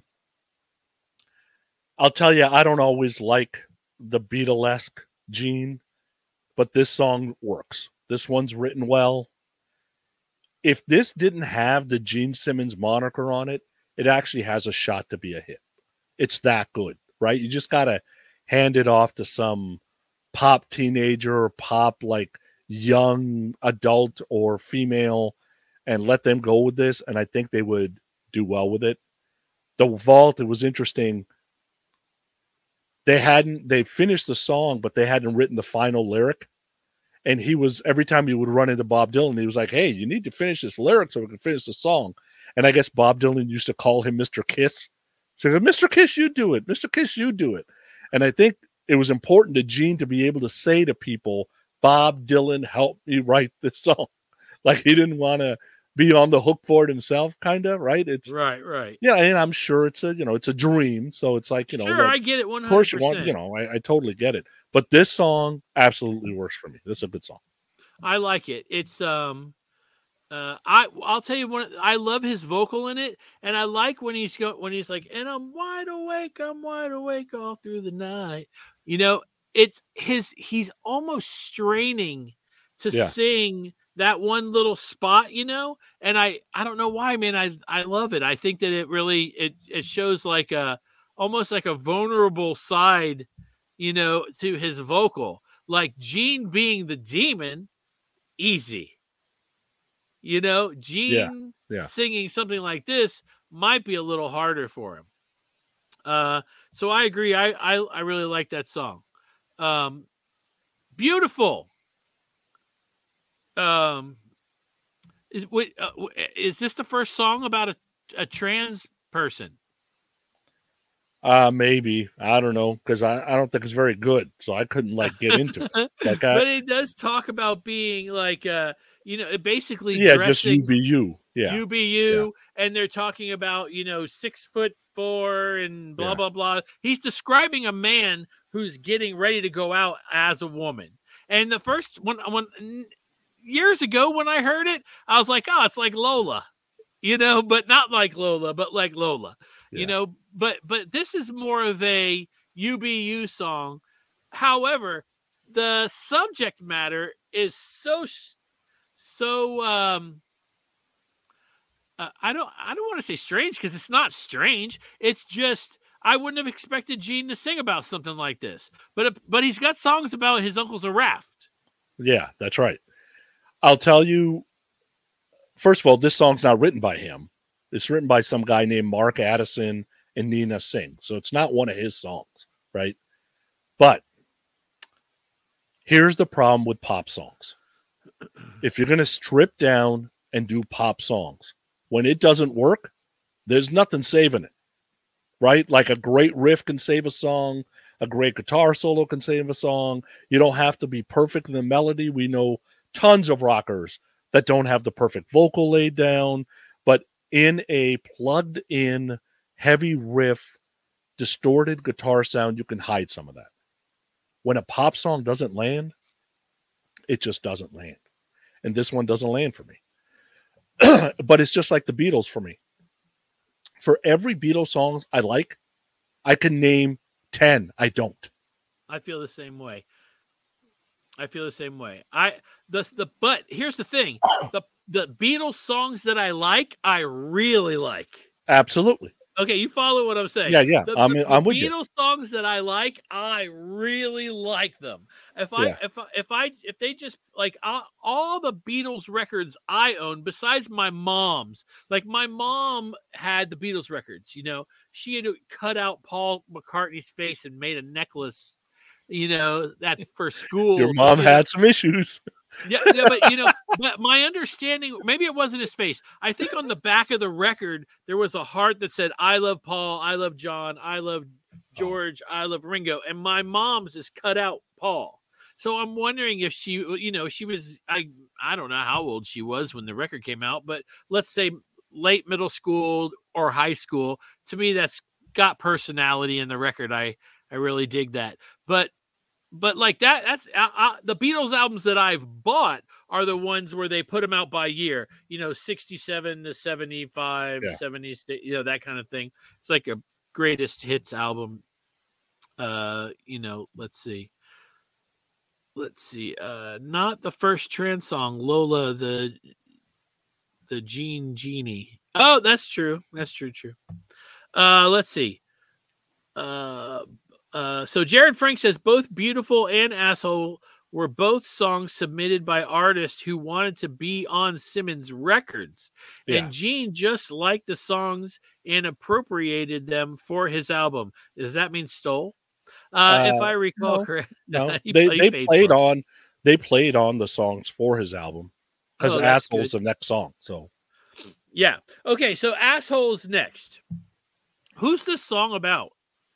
I'll tell you, I don't always like the Beatlesque Gene, but this song works. This one's written well. If this didn't have the Gene Simmons moniker on it, it actually has a shot to be a hit. It's that good, right? You just got to hand it off to some pop teenager or pop like young adult or female and let them go with this, and I think they would do well with it. The Vault, it was interesting. They hadn't, they finished the song, but they hadn't written the final lyric. And he was, every time he would run into Bob Dylan, he was like, hey, you need to finish this lyric so we can finish the song. And I guess Bob Dylan used to call him Mister Kiss. So, Mister Kiss, you do it. Mister Kiss, you do it. And I think it was important to Gene to be able to say to people, Bob Dylan helped me write this song. Like, he didn't want to be on the hook for it himself, kind of, right? It's right, right. Yeah, and I'm sure it's a, you know, it's a dream. So it's like, you know, sure, like, I get it one hundred percent. Of course you want, you know, I, I totally get it. But this song absolutely works for me. This is a good song. I like it. It's um uh I I'll tell you one, I love his vocal in it, and I like when he's go when he's like, and I'm wide awake, I'm wide awake all through the night. You know, it's his he's almost straining to Yeah. sing that one little spot, you know, and I I don't know why, man. I I love it. I think that it really it it shows like a almost like a vulnerable side, you know, to his vocal. Like Gene being the demon, easy. You know, Gene Yeah, yeah. singing something like this might be a little harder for him. Uh, so I agree. I I, I really like that song. Um, beautiful. Um, is wait, uh, is this the first song about a, a trans person? Uh, maybe. I don't know. Because I, I don't think it's very good. So I couldn't, like, get into it. Like I, but it does talk about being, like, uh, you know, it basically yeah, just dressing you be you. Yeah. U B U, yeah. And they're talking about, you know, six foot four and blah, yeah. blah, blah. He's describing a man who's getting ready to go out as a woman. And the first one, when years ago when I heard it, I was like, oh, it's like Lola, you know, but not like Lola, but like Lola, yeah. you know, but, but this is more of a U B U song. However, the subject matter is so, so, um, Uh, I don't. I don't want to say strange because it's not strange. It's just I wouldn't have expected Gene to sing about something like this. But but he's got songs about his uncle's a raft. Yeah, that's right. I'll tell you. First of all, this song's not written by him. It's written by some guy named Mark Addison and Nina Singh. So it's not one of his songs, right? But here's the problem with pop songs. If you're going to strip down and do pop songs, when it doesn't work, there's nothing saving it, right? Like a great riff can save a song. A great guitar solo can save a song. You don't have to be perfect in the melody. We know tons of rockers that don't have the perfect vocal laid down, but in a plugged-in, heavy riff, distorted guitar sound, you can hide some of that. When a pop song doesn't land, it just doesn't land. And this one doesn't land for me. But it's just like the Beatles for me. For every Beatles song I like, I can name ten. I don't. I feel the same way. I feel the same way. I the the but here's the thing: the the Beatles songs that I like, I really like. Absolutely. Okay, you follow what I'm saying? Yeah, yeah. The, I'm, the, I'm the with Beatles you. Beatles songs that I like, I really like them. If I Yeah. if I, if I if they just like uh, all the Beatles records I own, besides my mom's, like my mom had the Beatles records. You know, she had cut out Paul McCartney's face and made a necklace. You know, that's for school. Your mom so, had know, some issues. Yeah, yeah, but you know, but my understanding, maybe it wasn't his face. I think on the back of the record there was a heart that said, "I love Paul, I love John, I love George, I love Ringo," and my mom's is cut out Paul. So I'm wondering if she, you know, she was, I, I don't know how old she was when the record came out, but let's say late middle school or high school. To me, that's got personality in the record. I, I really dig that, but. But like that, that's uh, uh, the Beatles albums that I've bought are the ones where they put them out by year, you know, sixty-seven to seventy-five, Yeah. seventy, you know, that kind of thing. It's like a greatest hits album. Uh, you know, let's see. Let's see. Uh, not the first trans song, Lola, the, the Gene Genie. Oh, that's true. That's true. True. Uh, let's see. Uh, Uh, so Jared Frank says both Beautiful and Asshole were both songs submitted by artists who wanted to be on Simmons records. Yeah. And Gene just liked the songs and appropriated them for his album. Does that mean stole? Uh, Uh, if I recall no, correct. No, he, they, he they paid played for it. on they played on the songs for his album because Oh, that's Asshole's good. the next song. So Yeah. Okay, so Asshole's next. Who's this song about?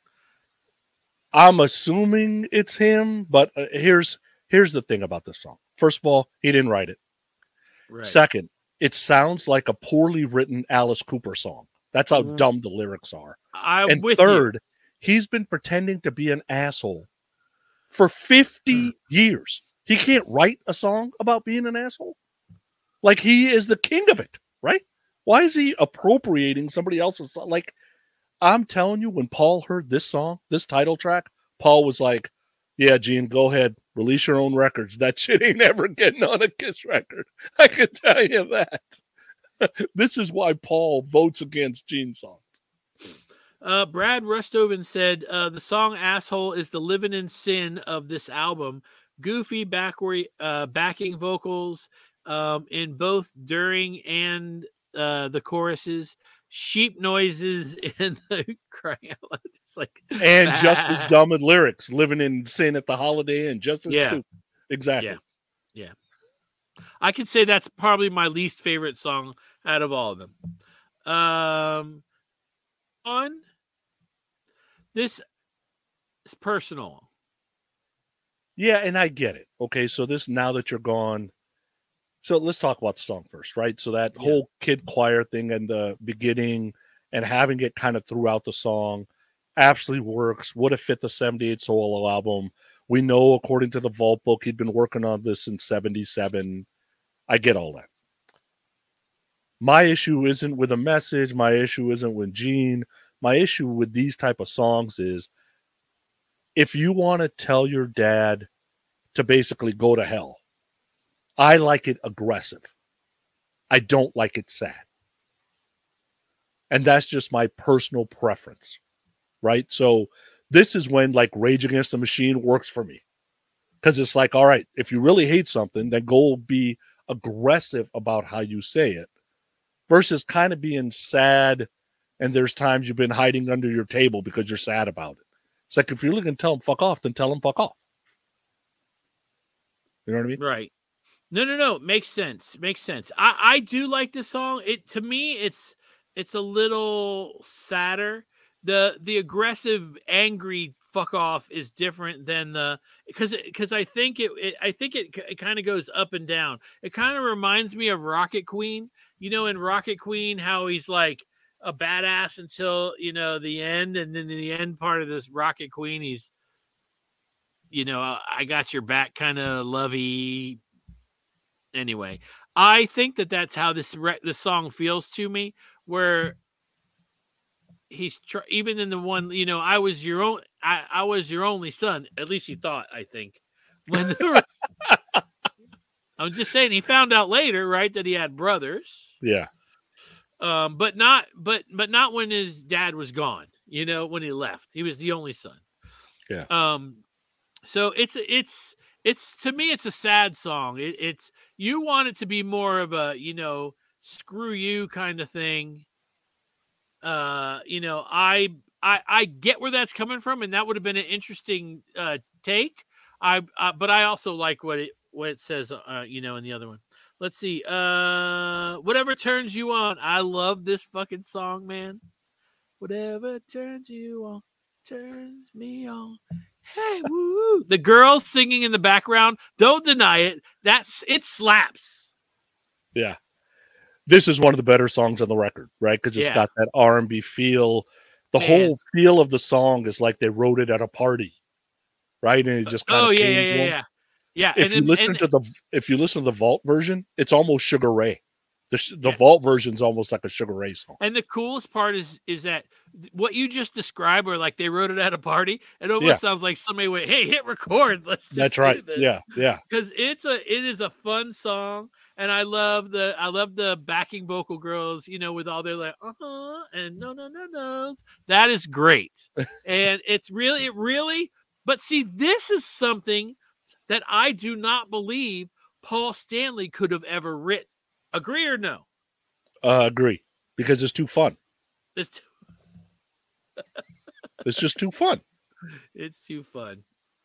I'm assuming it's him, but uh, here's here's the thing about this song. First of all, he didn't write it. Right. Second, it sounds like a poorly written Alice Cooper song. That's how Mm. dumb the lyrics are. I'm And with third, he's been pretending to be an asshole for fifty years. He can't write a song about being an asshole. Like he is the king of it, right? Why is he appropriating somebody else's song? Like, I'm telling you, when Paul heard this song, this title track, Paul was like, yeah, Gene, go ahead. Release your own records. That shit ain't ever getting on a Kiss record. I can tell you that. This is why Paul votes against Gene songs. Uh, Brad Rustoven said uh, the song "Asshole" is the living in sin of this album. Goofy backward, uh, backing vocals um, in both during and uh, the choruses, sheep noises in the crying out loud. It's like And just as dumb as lyrics, living in sin at the holiday and just as Yeah. stupid. Exactly. Yeah. Yeah. I could say that's probably my least favorite song out of all of them. Um, on this is personal. Yeah, and I get it. Okay, so this Now That You're Gone. So let's talk about the song first, right? So that Yeah. whole kid choir thing in the beginning and having it kind of throughout the song absolutely works. Would have fit the seventy-eight solo album. We know, according to the Vault book, he'd been working on this in seventy-seven. I get all that. My issue isn't with a message. My issue isn't with Gene. My issue with these type of songs is if you want to tell your dad to basically go to hell, I like it aggressive. I don't like it sad. And that's just my personal preference, right? So this is when like Rage Against the Machine works for me. Because it's like, all right, if you really hate something, then go be aggressive about how you say it versus kind of being sad and there's times you've been hiding under your table because you're sad about it. It's like if you're really going to tell them fuck off, then tell them fuck off. You know what I mean? Right. No, no, no. Makes sense. Makes sense. I, I do like this song. It to me, it's it's a little sadder. The the aggressive, angry fuck off is different than the because because I think it, it I think it it kind of goes up and down. It kind of reminds me of Rocket Queen. You know, in Rocket Queen, how he's like a badass until you know the end, and then in the end part of this Rocket Queen, he's you know I got your back, kind of lovey. Anyway, I think that that's how this re- the song feels to me, where he's tr- even in the one, you know, I was your own, I, I was your only son. At least he thought, I think. When they were, I'm just saying, he found out later, right, that he had brothers. Yeah. Um, but not, but but not when his dad was gone. You know, when he left, he was the only son. Yeah. Um, so it's it's. It's to me, it's a sad song. It, it's you want it to be more of a, you know, screw you kind of thing. Uh, you know, I I I get where that's coming from, and that would have been an interesting uh, take. I uh, but I also like what it what it says. Uh, you know, in the other one. Let's see. Uh, whatever turns you on. I love this fucking song, man. Whatever turns you on turns me on. Hey, woo! The girls singing in the background. Don't deny it. That's it slaps. Yeah. This is one of the better songs on the record, right? Because it's Yeah. got that R and B feel. The Man. whole feel of the song is like they wrote it at a party, right? And it just kind Oh of yeah, came yeah, to yeah, them. yeah. Yeah. If and you then- listen and- to the if you listen to the Vault version, it's almost Sugar Ray. The sh- the Yeah. Vault version's almost like a Sugar Ray song. And the coolest part is is that what you just described, where like they wrote it at a party, it almost Yeah. sounds like somebody went, "Hey, hit record. Let's just That's do right. this." Yeah, yeah. Because it's a it is a fun song, and I love the I love the backing vocal girls, you know, with all their like uh huh and no no no no's. That is great, and it's really it really. But see, this is something that I do not believe Paul Stanley could have ever written. Agree or no? Uh, agree. Because it's too fun. It's It's just too fun. it's too fun.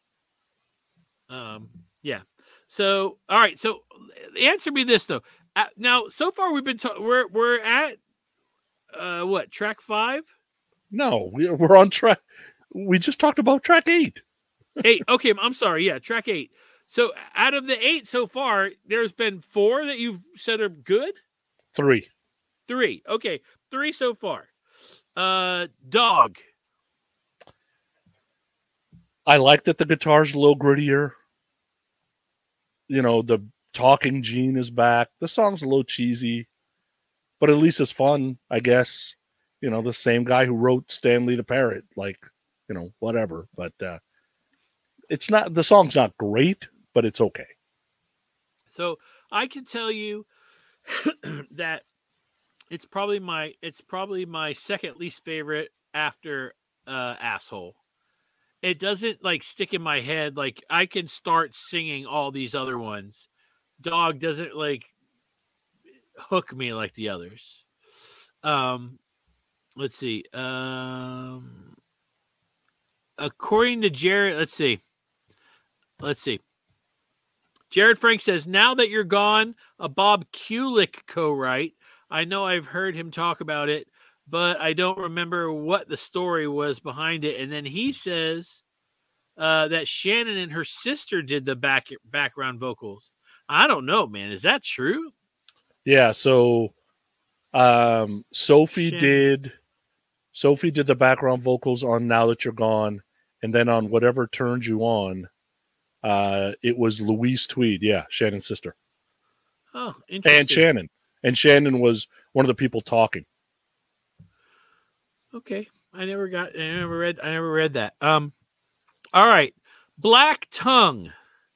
Um, yeah. So, all right. So, answer me this though. Uh, now, so far we've been ta- we're we're at uh what track five? No, we, we're on track. We just talked about track eight. Eight. Okay, I'm sorry. Yeah, track eight. So, out of the eight so far, there's been four that you've said are good. Three. Three. Okay, three so far. Uh, Dog. I like that the guitar's a little grittier. You know, the talking Gene is back. The song's a little cheesy, but at least it's fun, I guess. You know, the same guy who wrote Stanley the Parrot, like, you know, whatever. But uh, it's not, the song's not great, but it's okay. So I can tell you that it's probably my it's probably my second least favorite after uh, Asshole. It doesn't like stick in my head. Like I can start singing all these other ones. Dog doesn't like hook me like the others. Um, let's see. Um, according to Jared, let's see. Let's see. Jared Frank says, now that you're gone, a Bob Kulick co-write. I know I've heard him talk about it, but I don't remember what the story was behind it. And then he says uh, that Shannon and her sister did the back background vocals. I don't know, man. Is that true? Yeah. So um, Sophie Shannon. did. Sophie did the background vocals on Now That You're Gone, and then on Whatever Turns You On, uh, it was Louise Tweed. Yeah, Shannon's sister. Oh, interesting. And Shannon. And Shannon was one of the people talking. Okay. I never got I never read I never read that. Um all right. Black Tongue.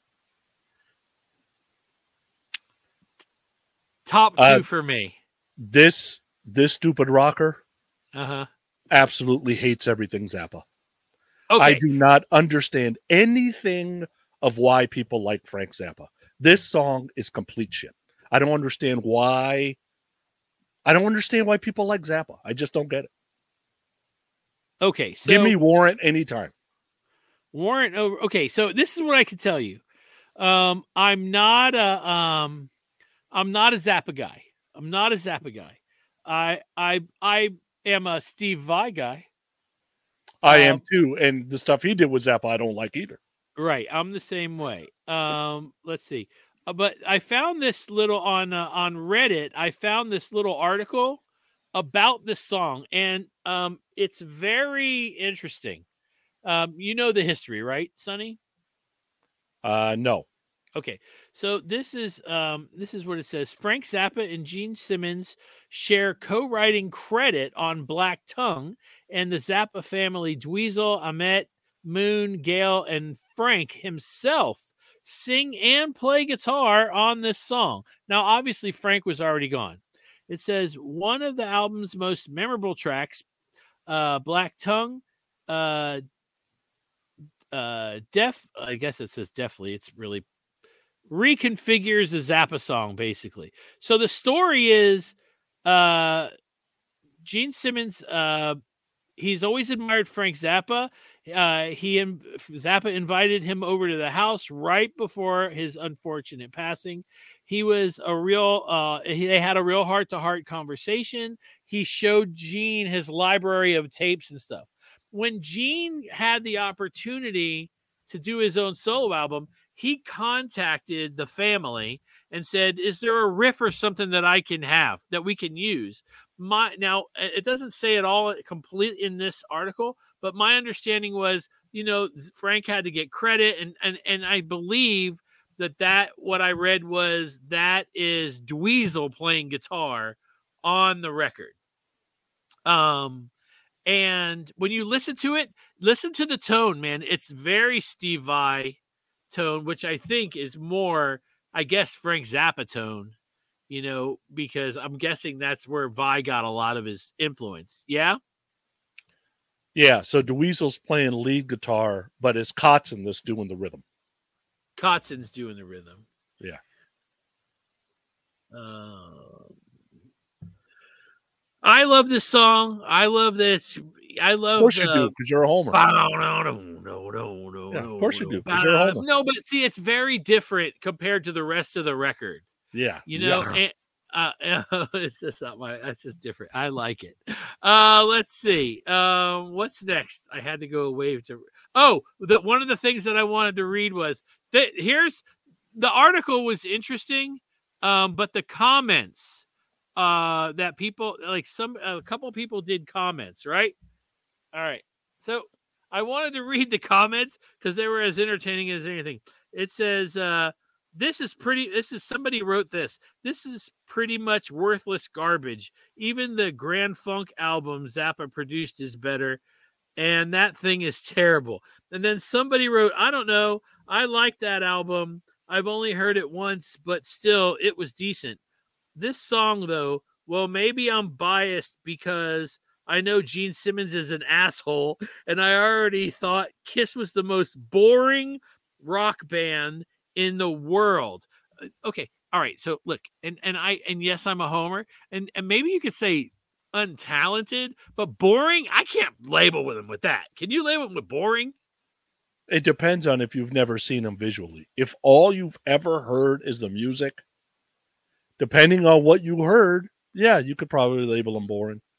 Top two Uh, for me. This this stupid rocker Uh-huh. absolutely hates everything Zappa. Okay. I do not understand anything of why people like Frank Zappa. This song is complete shit. I don't understand why. I don't understand why people like Zappa. I just don't get it. Okay. So Give me Warrant anytime. Warrant over. Okay, so this is what I can tell you. Um, I'm not a um, I'm not a Zappa guy. I'm not a Zappa guy. I I I am a Steve Vai guy. I Um, am too, and the stuff he did with Zappa, I don't like either. Right, I'm the same way. Um, let's see. Uh, but I found this little on uh, on Reddit. I found this little article about this song, and um, it's very interesting. Um, you know the history, right, Sonny? Uh, no. Okay, so this is um, this is what it says. Frank Zappa and Gene Simmons share co-writing credit on Black Tongue, and the Zappa family, Dweezil, Ahmet, Moon, Gail, and Frank himself sing and play guitar on this song. Now, obviously, Frank was already gone. It says one of the album's most memorable tracks, uh, Black Tongue, uh, uh, Def, I guess it says definitely. It's really reconfigures the Zappa song, basically. So the story is uh, Gene Simmons, uh, he's always admired Frank Zappa. Uh, he and Zappa invited him over to the house right before his unfortunate passing. He was a real, uh, he, they had a real heart to heart conversation. He showed Gene his library of tapes and stuff. When Gene had the opportunity to do his own solo album, he contacted the family and said, is there a riff or something that I can have that we can use? My now it doesn't say it all complete in this article, but my understanding was, you know, Frank had to get credit, and and and I believe that that what I read was that is Dweezil playing guitar on the record. Um, and when you listen to it, listen to the tone, man. It's very Steve Vai tone, which I think is more, I guess, Frank Zappa tone. You know, because I'm guessing that's where Vai got a lot of his influence. Yeah? Yeah, so Dweezil's playing lead guitar, but it's Kotzen that's doing the rhythm. Kotzen's doing the rhythm. Yeah. Um, I love this song. I love this. I love Of course the, you do, because you're a homer. No, no, no, no, no, no. Yeah, of course you do, 'cause you're a homer. No, but see, it's very different compared to the rest of the record. Yeah. You know, Yeah. and, uh, it's just not my. That's just different. I like it. Uh, let's see. Um, what's next? I had to go away to. Oh, the one of the things that I wanted to read was that here's the article was interesting, um, but the comments uh, that people like some a couple people did comments, right? All right, so I wanted to read the comments because they were as entertaining as anything. It says. Uh, This is pretty, this is, somebody wrote this. This is pretty much worthless garbage. Even the Grand Funk album Zappa produced is better. And that thing is terrible. And then somebody wrote, I don't know. I like that album. I've only heard it once, but still it was decent. This song though, well, maybe I'm biased because I know Gene Simmons is an asshole. And I already thought Kiss was the most boring rock band in the world. Okay. All right. So look, and, and I, and yes, I'm a homer, and, and maybe you could say untalented, but boring. I can't label with him with that. Can you label him with boring? It depends on if you've never seen him visually. If all you've ever heard is the music, depending on what you heard, yeah, you could probably label him boring.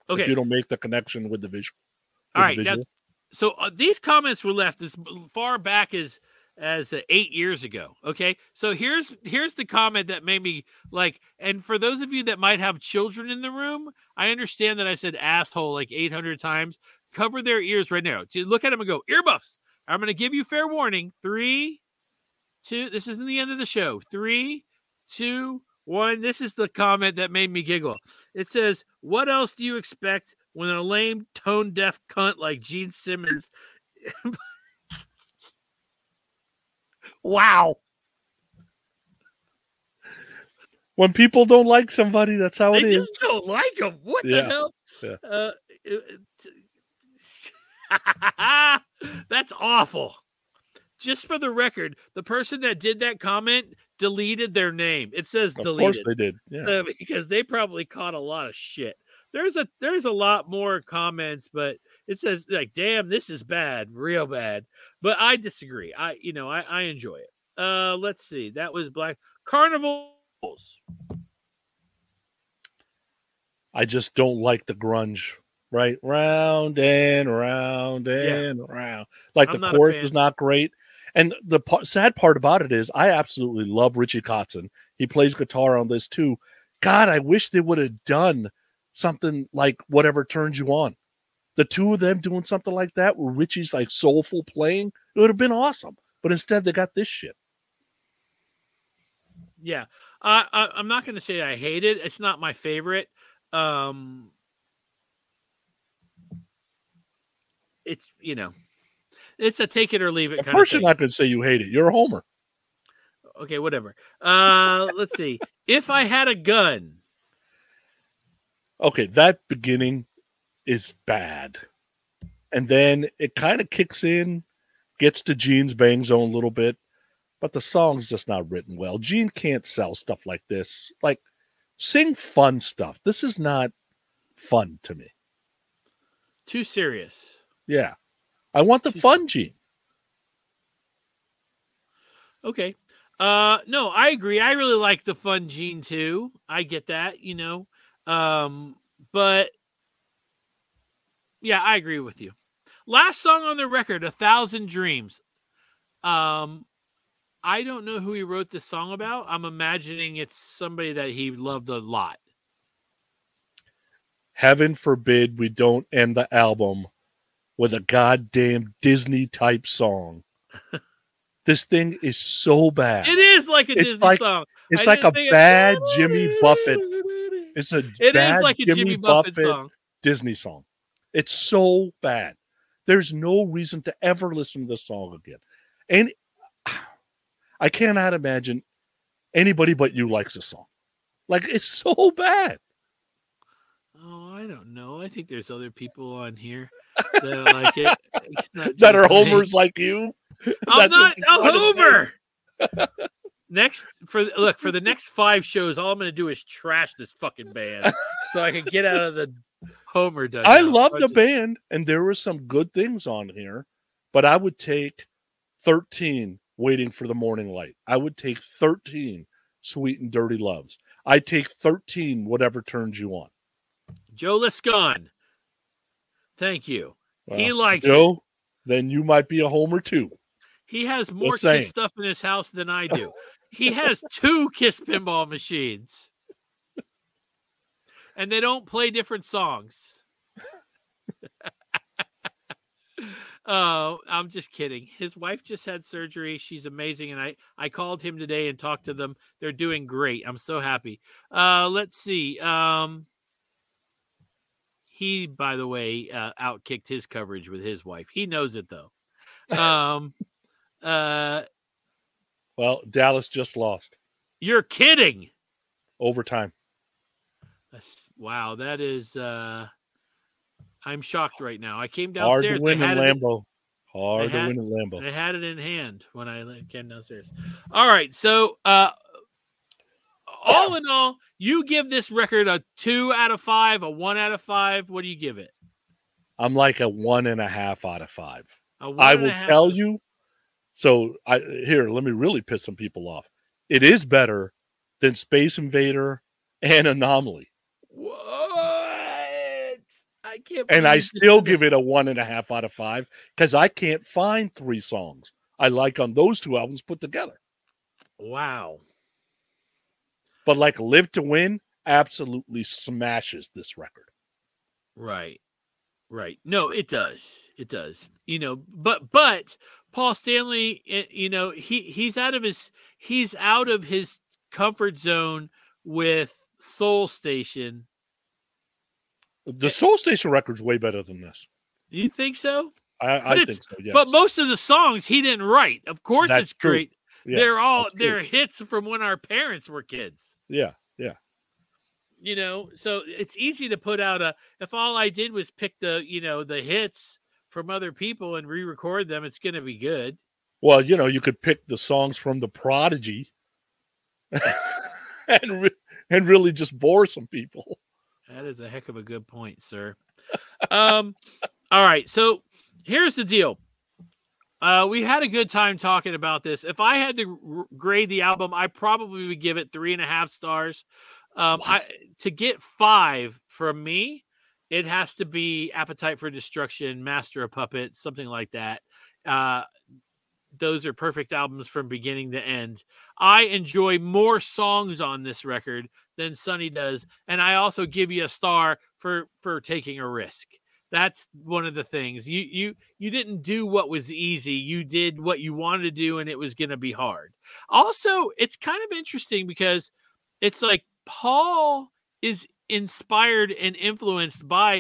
Okay. If you don't make the connection with the visual. All right. Now, so uh, these comments were left as far back as as uh, eight years ago. Okay. So here's here's the comment that made me like, and for those of you that might have children in the room, I understand that I said asshole like eight hundred times. Cover their ears right now. To look at them and go, earmuffs. I'm going to give you fair warning. Three, two. This isn't the end of the show. Three, two, one. This is the comment that made me giggle. It says, what else do you expect when a lame, tone-deaf cunt like Gene Simmons... Wow. When people don't like somebody, that's how they it is. They is. just don't like them. What yeah. the hell? Yeah. Uh, it, it, that's awful. Just for the record, the person that did that comment deleted their name. It says of deleted. Of course they did. Yeah. Uh, because they probably caught a lot of shit. There's a there's a lot more comments, but it says like, damn, this is bad, real bad. But I disagree. I you know, I, I enjoy it. Uh let's see. That was Black Carnivals. I just don't like the grunge, right? Round and round and yeah. round. Like I'm the chorus is not great. And the p- sad part about it is I absolutely love Richie Kotzen. He plays guitar on this too. God, I wish they would have done something like Whatever Turns You On. The two of them doing something like that where Richie's like soulful playing, it would have been awesome. But instead they got this shit. Yeah. Uh, I, I'm not going to say I hate it. It's not my favorite. Um, it's, you know, it's a take it or leave it of kind course of thing. You're not going to say you hate it. You're a homer. Okay, whatever. Uh, let's see. If I Had a Gun. Okay, that beginning is bad. And then it kind of kicks in, gets to Gene's bang zone a little bit, but the song's just not written well. Gene can't sell stuff like this. Like, sing fun stuff. This is not fun to me. Too serious. Yeah. I want the Too fun Gene. Okay. Uh, no, I agree. I really like the fun Gene too. I get that, you know. Um, but yeah, I agree with you. Last song on the record, A Thousand Dreams. Um, I don't know who he wrote this song about. I'm imagining it's somebody that he loved a lot. Heaven forbid we don't end the album with a goddamn Disney type song. This thing is so bad. It is like a it's Disney like, song. It's I like a bad it. Jimmy Buffett. It's a it bad is like a Jimmy, Jimmy Buffett, Buffett song. Disney song. It's so bad. There's no reason to ever listen to this song again. And I cannot imagine anybody but you likes this song. Like, it's so bad. Oh, I don't know. I think there's other people on here that like it. That are homers me. Like you. I'm That's not a homer. Next for look for the next five shows, all I'm going to do is trash this fucking band so I can get out of the homer. Dugout. I love the band, and there were some good things on here, but I would take thirteen Waiting for the Morning Light. I would take thirteen Sweet and Dirty Loves. I take thirteen Whatever Turns You On. Joe Liscon. Thank you. Well, he likes Joe, it. Then you might be a homer too. He has more Kiss stuff in his house than I do. He has two Kiss pinball machines. And they don't play different songs. Oh, I'm just kidding. His wife just had surgery. She's amazing. And I, I called him today and talked to them. They're doing great. I'm so happy. Uh, let's see. Um, he, by the way, uh, outkicked his coverage with his wife. He knows it, though. Um, uh, well, Dallas just lost. You're kidding. Overtime. That's, wow, that is... Uh, I'm shocked right now. I came Hard downstairs. to win in Lambeau. In, Hard had, to win in Lambeau. I had it in hand when I came downstairs. All right. So, uh, all in all, you give this record a two out of five, a one out of five. What do you give it? I'm like a one and a half out of five. I will tell you. So I here, let me really piss some people off. It is better than Space Invader and Anomaly. What? can't. And I believe you still just said give that. it a one and a half out of five because I can't find three songs I like on those two albums put together. Wow. But like Live to Win absolutely smashes this record. Right. Right. No, it does. It does. You know, but but Paul Stanley, eh, you know, he he's out of his he's out of his comfort zone with Soul Station. The Soul Station record's way better than this. You think so? I, But I it's- think so, yes. But most of the songs he didn't write. Of course, That's it's true. great. Yeah, they're all that's true. they're hits from when our parents were kids. Yeah, yeah. You know, so it's easy to put out a. If all I did was pick the, you know, the hits from other people and re-record them, it's going to be good. Well, you know, you could pick the songs from The Prodigy and re- and really just bore some people. That is a heck of a good point, sir. um, all right, so here's the deal. Uh, we had a good time talking about this. If I had to r- grade the album, I probably would give it three and a half stars. Um, I to get five from me, it has to be Appetite for Destruction, Master of Puppets, something like that. Uh, those are perfect albums from beginning to end. I enjoy more songs on this record than Sonny does, and I also give you a star for for taking a risk. That's one of the things. You you you didn't do what was easy. You did what you wanted to do, and it was going to be hard. Also, it's kind of interesting because it's like Paul is inspired and influenced by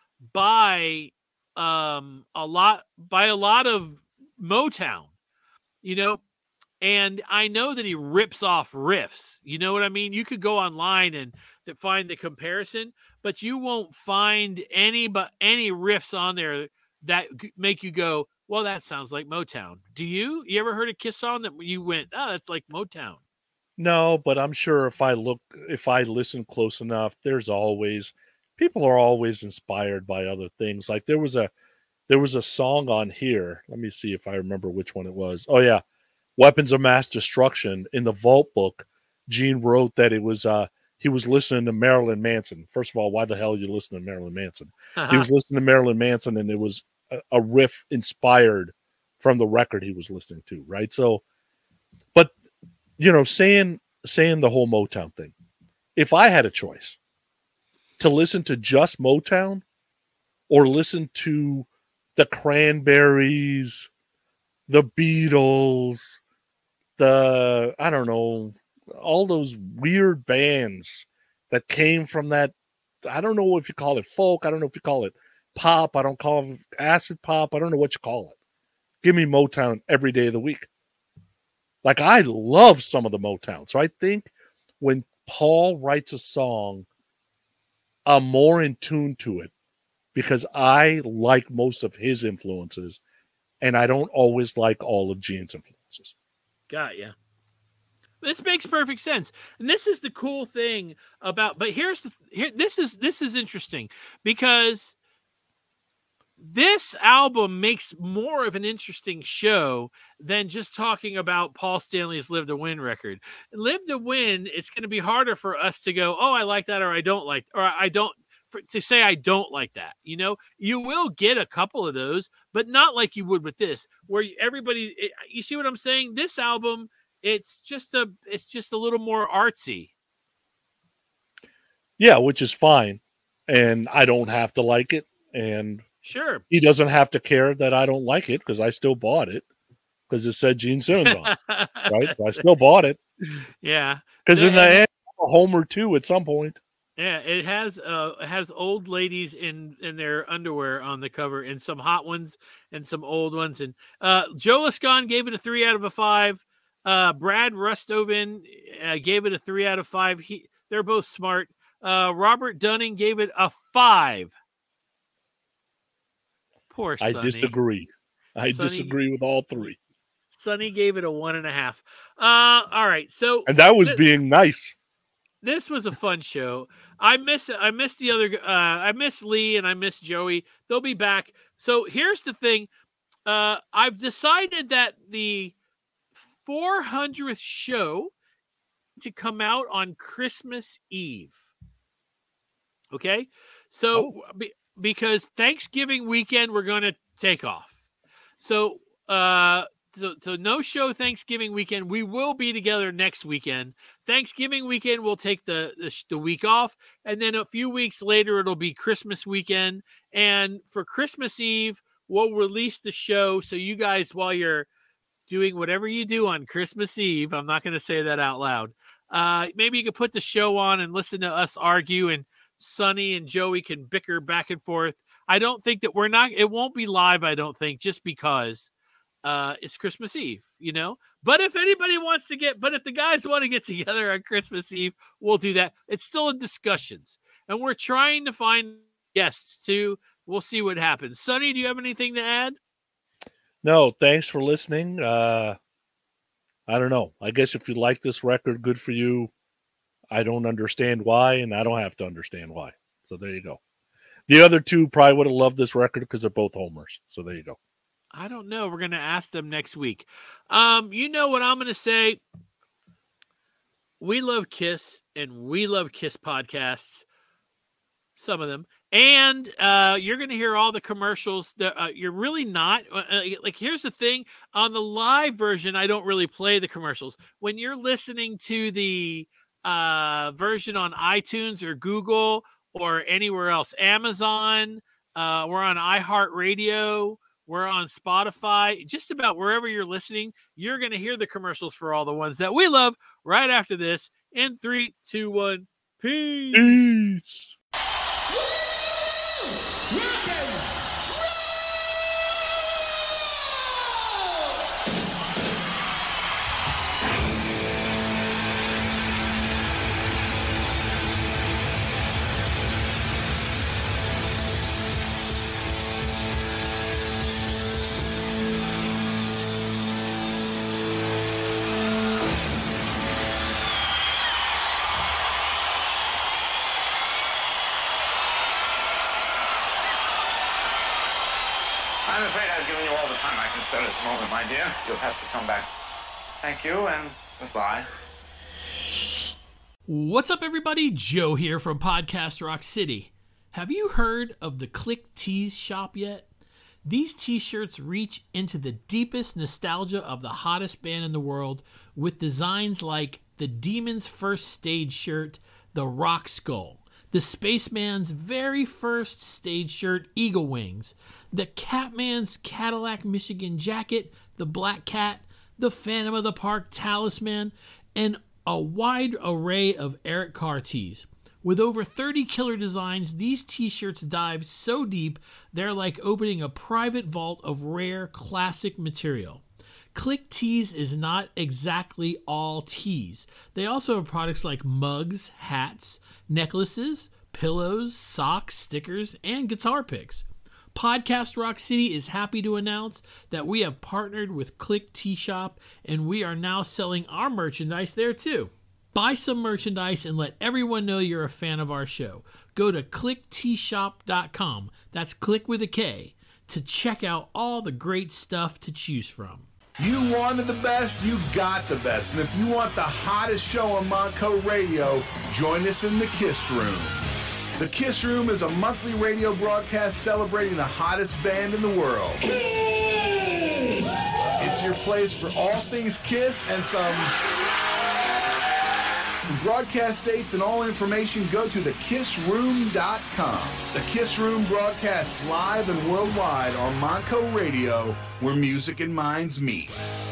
by um a lot by a lot of Motown, you know, and I know that he rips off riffs. You know what I mean? You could go online and th- find the comparison, but you won't find any but any riffs on there that g- make you go, well, that sounds like Motown. Do you? You ever heard a Kiss song that you went, oh, that's like Motown? No, but I'm sure if I look, if I listen close enough, there's always people are always inspired by other things. Like there was a there was a song on here. Let me see if I remember which one it was. Oh yeah, Weapons of Mass Destruction. In the Vault book, Gene wrote that it was uh he was listening to Marilyn Manson. First of all, why the hell are you listening to Marilyn Manson? He was listening to Marilyn Manson, and it was a, a riff inspired from the record he was listening to. Right. So, but you know, saying saying the whole Motown thing. If I had a choice to listen to just Motown or listen to the Cranberries, the Beatles, the, I don't know, all those weird bands that came from that, I don't know if you call it folk, I don't know if you call it pop, I don't call it acid pop, I don't know what you call it. Give me Motown every day of the week. Like, I love some of the Motown. So I think when Paul writes a song, I'm more in tune to it because I like most of his influences and I don't always like all of Gene's influences. Got ya. This makes perfect sense. And this is the cool thing about, but here's the, here, this is, this is interesting because this album makes more of an interesting show than just talking about Paul Stanley's Live to Win record. Live to Win, it's going to be harder for us to go, oh, I like that, or I don't like, or I don't, for, to say I don't like that. You know, you will get a couple of those, but not like you would with this, where everybody, it, you see what I'm saying? This album, it's just a, it's just a little more artsy. Yeah, which is fine. And I don't have to like it. And sure, he doesn't have to care that I don't like it because I still bought it because it said Gene Simmons on it, right? So I still bought it. Yeah. Because in the end, a Homer too at some point. Yeah, it has uh it has old ladies in in their underwear on the cover, and some hot ones and some old ones. And uh Joe Lascon gave it a three out of a five. Uh Brad Rustoven uh, gave it a three out of five. He they're both smart. Uh Robert Dunning gave it a five. Poor Sonny. I disagree. I Sonny, disagree with all three. Sonny gave it a one and a half. Uh all right, so and that was th- being nice. This was a fun show. I miss I miss the other uh I miss Lee and I miss Joey. They'll be back. So here's the thing. Uh I've decided that the four hundredth show to come out on Christmas Eve. Okay? So oh. be, because Thanksgiving weekend we're going to take off. So, uh, so, so no show Thanksgiving weekend. We will be together next weekend. Thanksgiving weekend we'll take the, the the week off, and then a few weeks later it'll be Christmas weekend. And for Christmas Eve, we'll release the show. So you guys, while you're doing whatever you do on Christmas Eve, I'm not going to say that out loud. Uh, maybe you could put the show on and listen to us argue, and Sonny and Joey can bicker back and forth. I don't think that we're not, it won't be live, I don't think, just because uh, it's Christmas Eve, you know? But if anybody wants to get, but if the guys want to get together on Christmas Eve, we'll do that. It's still in discussions. And we're trying to find guests too. We'll see what happens. Sonny, do you have anything to add? No, thanks for listening. Uh, I don't know. I guess if you like this record, good for you. I don't understand why, and I don't have to understand why. So there you go. The other two probably would have loved this record because they're both homers. So there you go. I don't know. We're going to ask them next week. Um, you know what I'm going to say? We love Kiss, and we love Kiss podcasts. Some of them. And uh, you're going to hear all the commercials. That uh, you're really not. Uh, like, here's the thing. On the live version, I don't really play the commercials. When you're listening to the uh, version on iTunes or Google or anywhere else, Amazon, uh, we're on iHeartRadio, we're on Spotify, just about wherever you're listening, you're going to hear the commercials for all the ones that we love right after this. In three, two, one, peace. Peace. I'm afraid I've given you all the time I can spare at the moment, my dear. You'll have to come back. Thank you, and goodbye. What's up, everybody? Joe here from Podcast Rock City. Have you heard of the Click Tees shop yet? These t-shirts reach into the deepest nostalgia of the hottest band in the world with designs like the Demon's First Stage shirt, the Rock Skull, the Spaceman's very first stage shirt, Eagle Wings, the Catman's Cadillac Michigan jacket, the Black Cat, the Phantom of the Park Talisman, and a wide array of Eric Carr tees. With over thirty killer designs, these t-shirts dive so deep, they're like opening a private vault of rare, classic material. Click Tees is not exactly all tees. They also have products like mugs, hats, necklaces, pillows, socks, stickers, and guitar picks. Podcast Rock City is happy to announce that we have partnered with Click Tee Shop, and we are now selling our merchandise there too. Buy some merchandise and let everyone know you're a fan of our show. Go to click tee shop dot com, that's click with a K, to check out all the great stuff to choose from. You wanted the best, you got the best. And if you want the hottest show on Montco Radio, join us in the Kiss Room. The Kiss Room is a monthly radio broadcast celebrating the hottest band in the world. Kiss! It's your place for all things Kiss and some... For broadcast dates and all information, go to the kiss room dot com. The Kiss Room broadcasts live and worldwide on Montco Radio, where music and minds meet.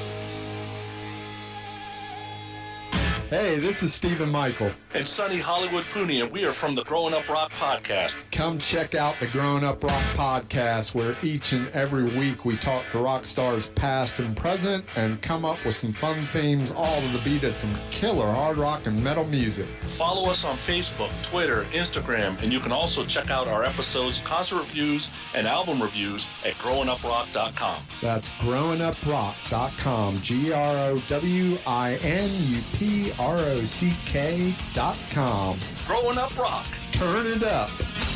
Hey, this is Stephen Michael. And Sonny Hollywood Pooney, and we are from the Growing Up Rock Podcast. Come check out the Growing Up Rock Podcast, where each and every week we talk to rock stars past and present and come up with some fun themes, all to the beat of some killer hard rock and metal music. Follow us on Facebook, Twitter, Instagram, and you can also check out our episodes, concert reviews, and album reviews at growing up rock dot com. That's growing up rock dot com, G R O W I N U P R O C K dot com. Growing Up Rock. Turn it up.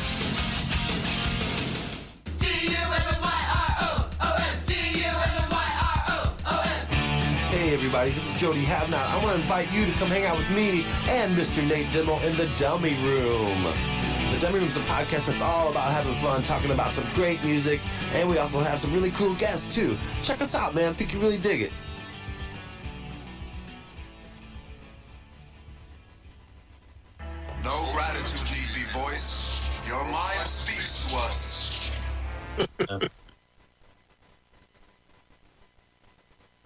D U M Y R O O M. D U M Y R O O M. Hey everybody, this is Jody Havnot. I want to invite you to come hang out with me and Mister Nate Dimmel in the Dummy Room. The Dummy Room's a podcast that's all about having fun, talking about some great music, and we also have some really cool guests, too. Check us out, man. I think you really dig it. No gratitude need be voiced. Your mind speaks to us.